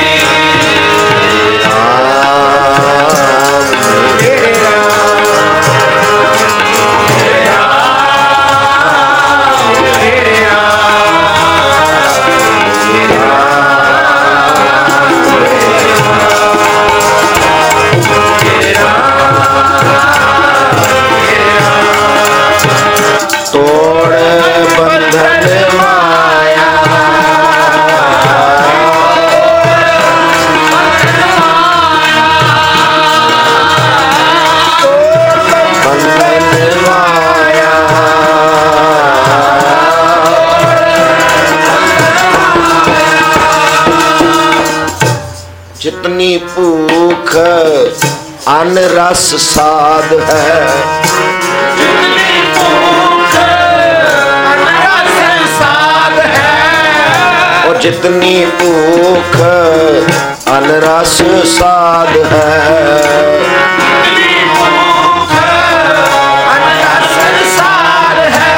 जितनी भूख अन्न रस साध है जितनी भूख अन्न रस साध है और जितनी भूख अन्न रस साध है जितनी भूख अन्न रस साध है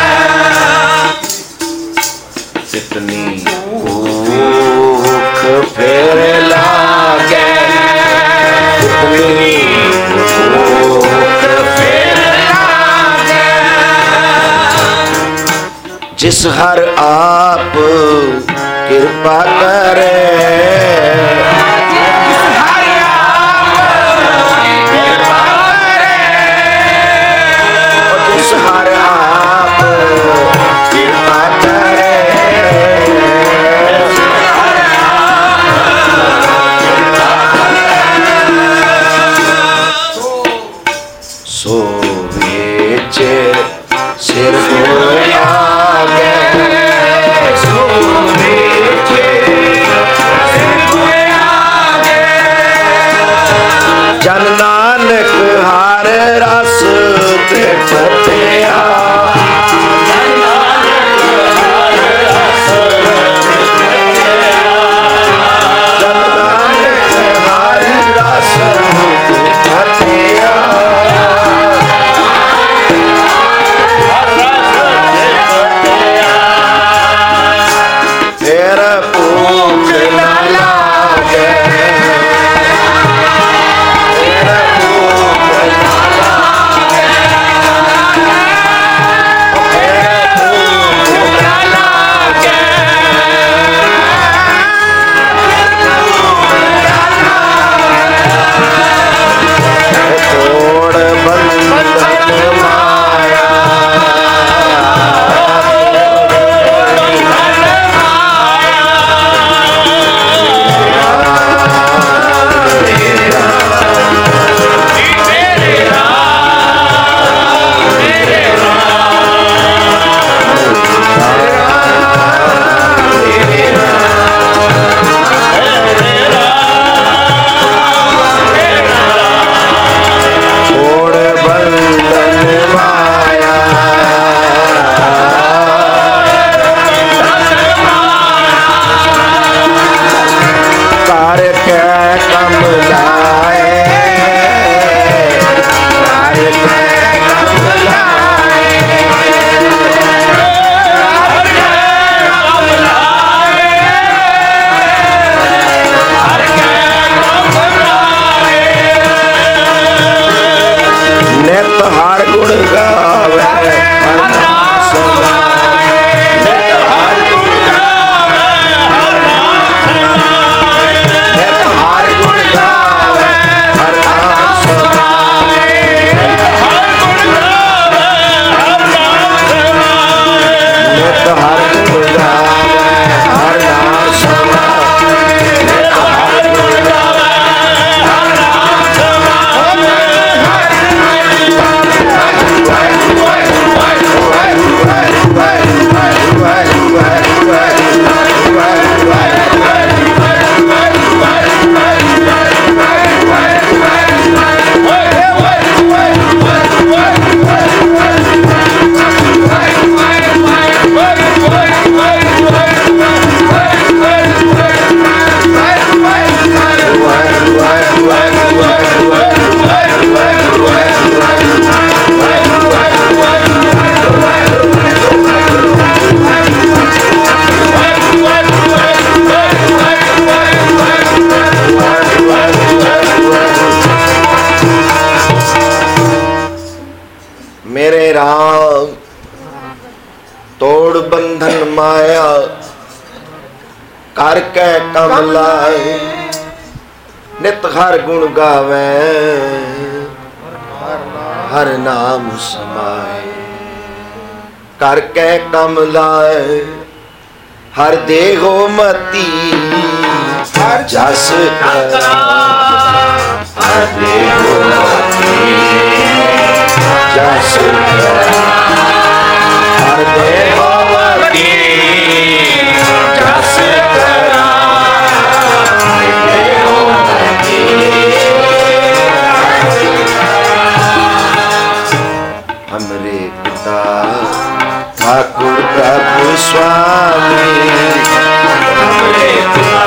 जितनी भूख फेर लागे जिस हर आप कृपा करे जिस हर आप कृपा करे जिस हर आप कृपा करे सो बेचे सिर आगे सो बेचे समाया कर कै कम लाए नित हर गुण गावे हर नाम समाए कर कै कम लाए हर देहो मती हर जस करा हर देहो मती जस करा हर देहो मती जस करा हर देहो मती हमरे पिता ठाकुर प्रभु स्वामी हमरे पिता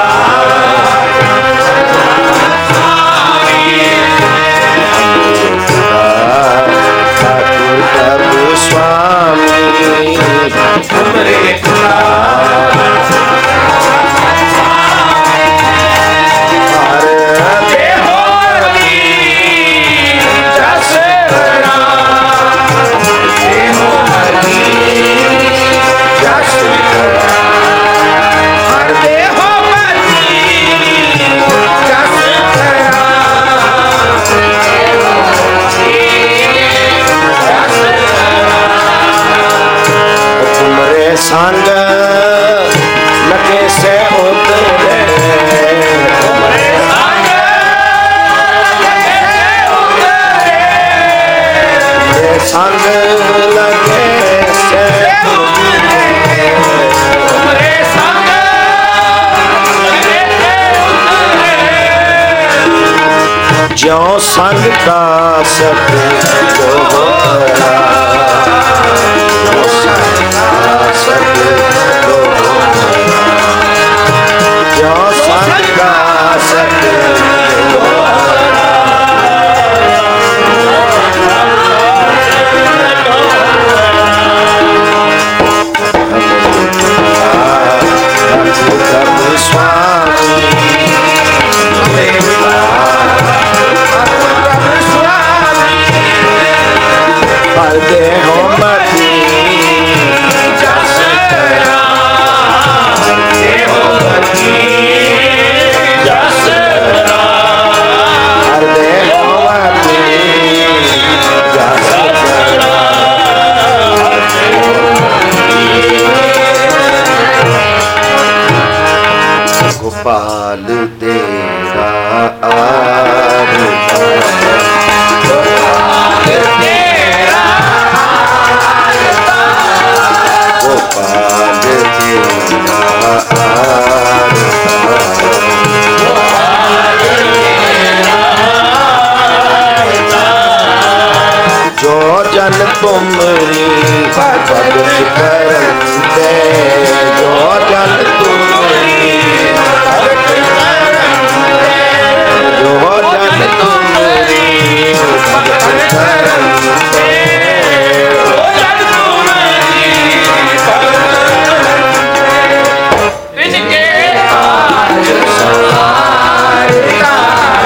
ठाकुर प्रभु स्वामी हमरे पिता संग लगे से उतरे तुम्हारे संग लगे से उतरे तुम्हारे संग लगे से उतरे तुम्हारे संग लगे से उतरे ज्यों संग का सत जो होया जो संग का सत प्रभु स्वामी हर देहो मती जस करा देहो मती जस करा हर देहो मती जस करा गोपाल तेरा आरता गोपाल तेरा आरता गोपाल तेरा आरता गोपाल तेरा आरता जो जन तुमरी भगत करते जो जन तुमरी भगत करते जो जन तुमरी भगत करते जो जन तुमरी भगत करते इनके काज सवारता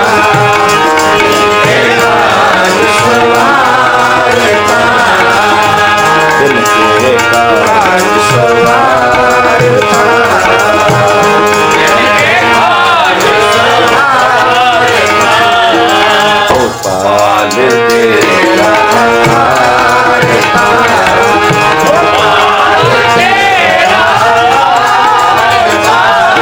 इनके काज सवारता इनके काज सवारता इनके काज सवारता गोपाल तेरा आरता गोपाल तेरा आरता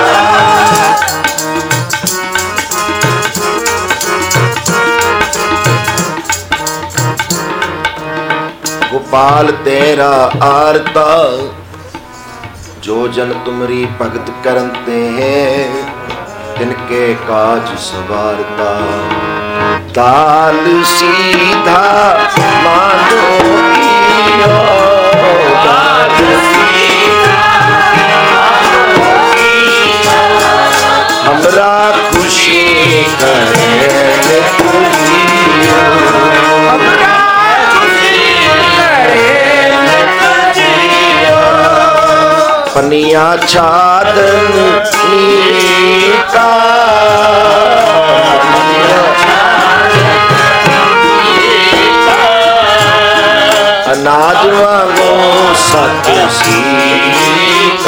गोपाल तेरा आरता जो जन तुमरी भगत करते हैं तिनके काज सवारता दाल सीधा मानो कियो दाल सीधा मानो कियो हमरा खुशी करे तुझियो हमरा खुशी करे तुझियो पनिया छादन नीका अनाज वांगो सत सीता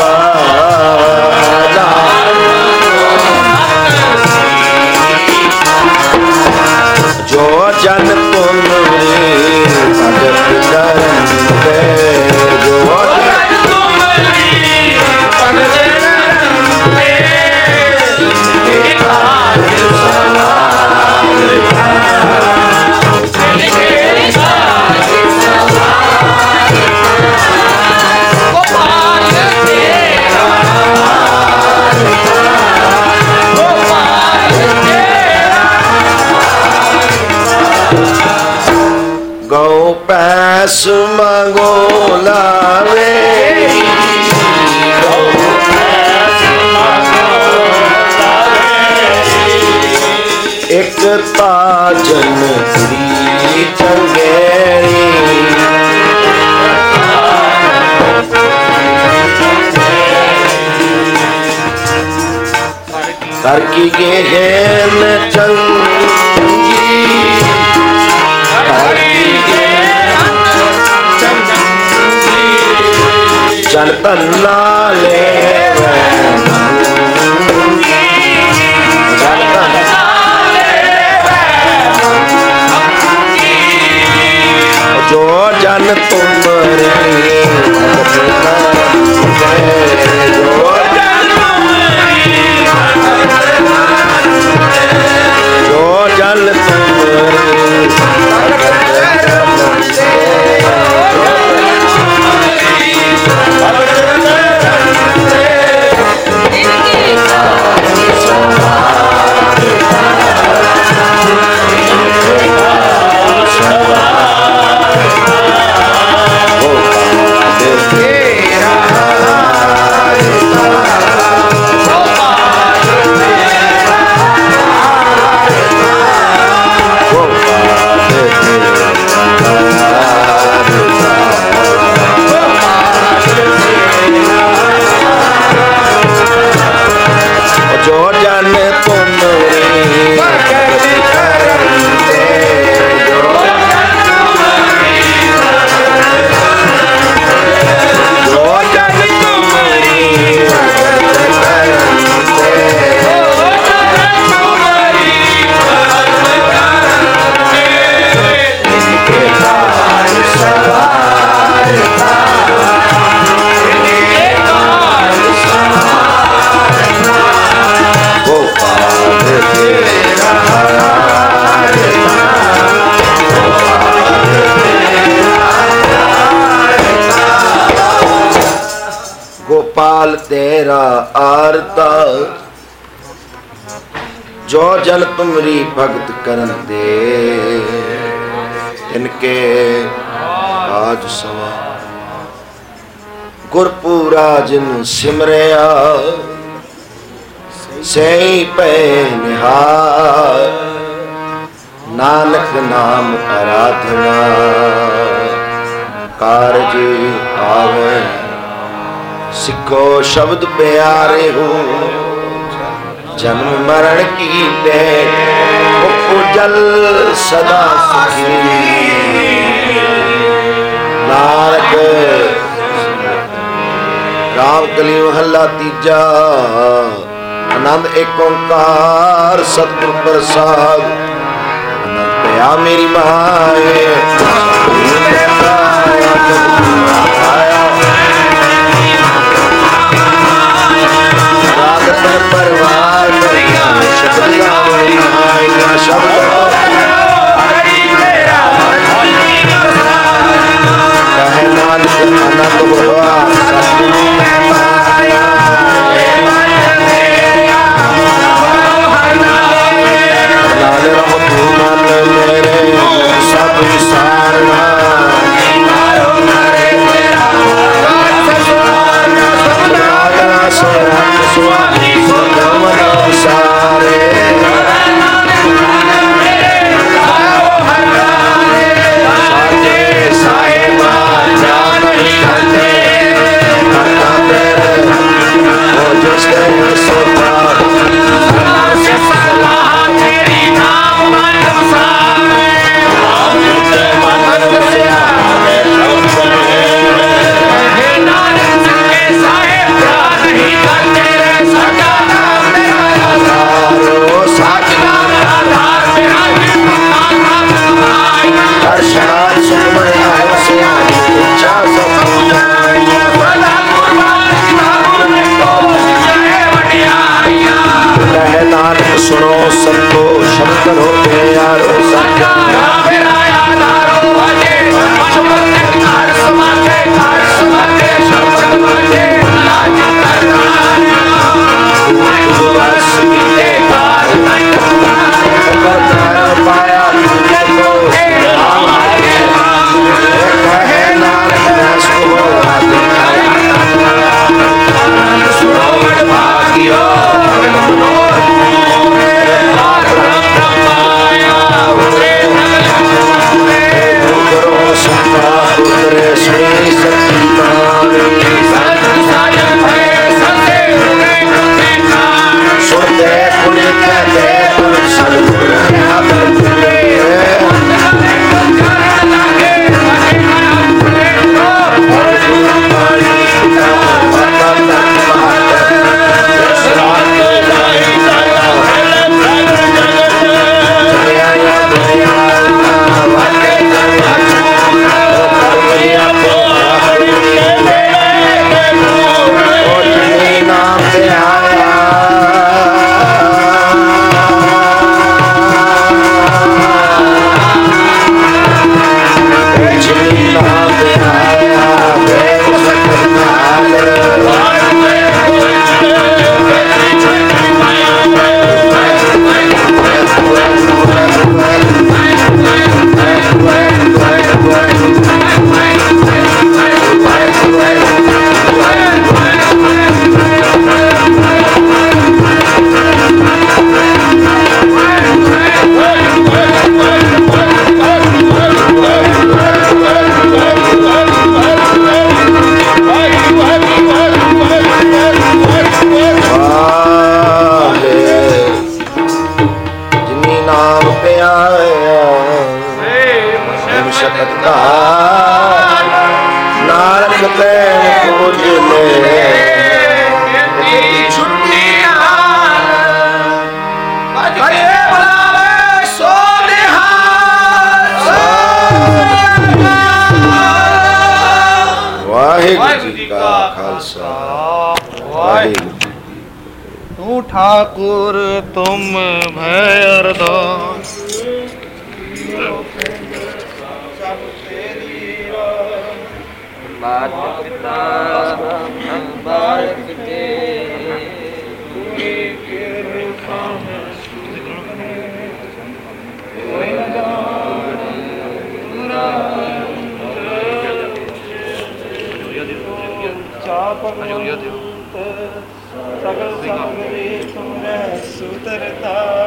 मांगो लावे एक ताजन दी चंगेरी कर की गेहन चंगी कर की चल तन्ना ले जो जन तुम्हारी जो जन गोपाल तेरा आरता जो जन तुमरी भगत करन दे इनके आज सवा गुरपुरा जिन सिमरया सही पे निहार नानक नाम आराधना कारज आवे सिखो शब्द प्यारे हो जन्म मरण की जल सदा सुखी नारक राम कली महला तीजा आनंद एक ओंकार सतगुर प्रसाद आनंद पया मेरी माए परवार शब्द कहे नानक आनंद सब सारना सुनो सबको शंकर हो गए यारो पाया ਨਾਨਕ ਤੇ ਪੂਜਨੇ ਬੇਦੀ ਛੁੱਟੀਆਂ ਭਜੇ ਬੁਲਾਵੇ ਸੋ ਵਾਹਿਗੁਰੂ ਜੀ ਕਾ ਖਾਲਸਾ ਵਾਹਿਗੁਰੂ ਜੀ। ਤੂੰ ਠਾਕੁਰ ਤੁਮ ਭੈ ਅਰਦਾਸ ਮਾਤਾ ਪਿਤਾ ਬਾਰਕ ਦੇ ਸਗਲ ਸੰਗਰੇ ਤੁਮੈ ਸੁਤਰਤਾ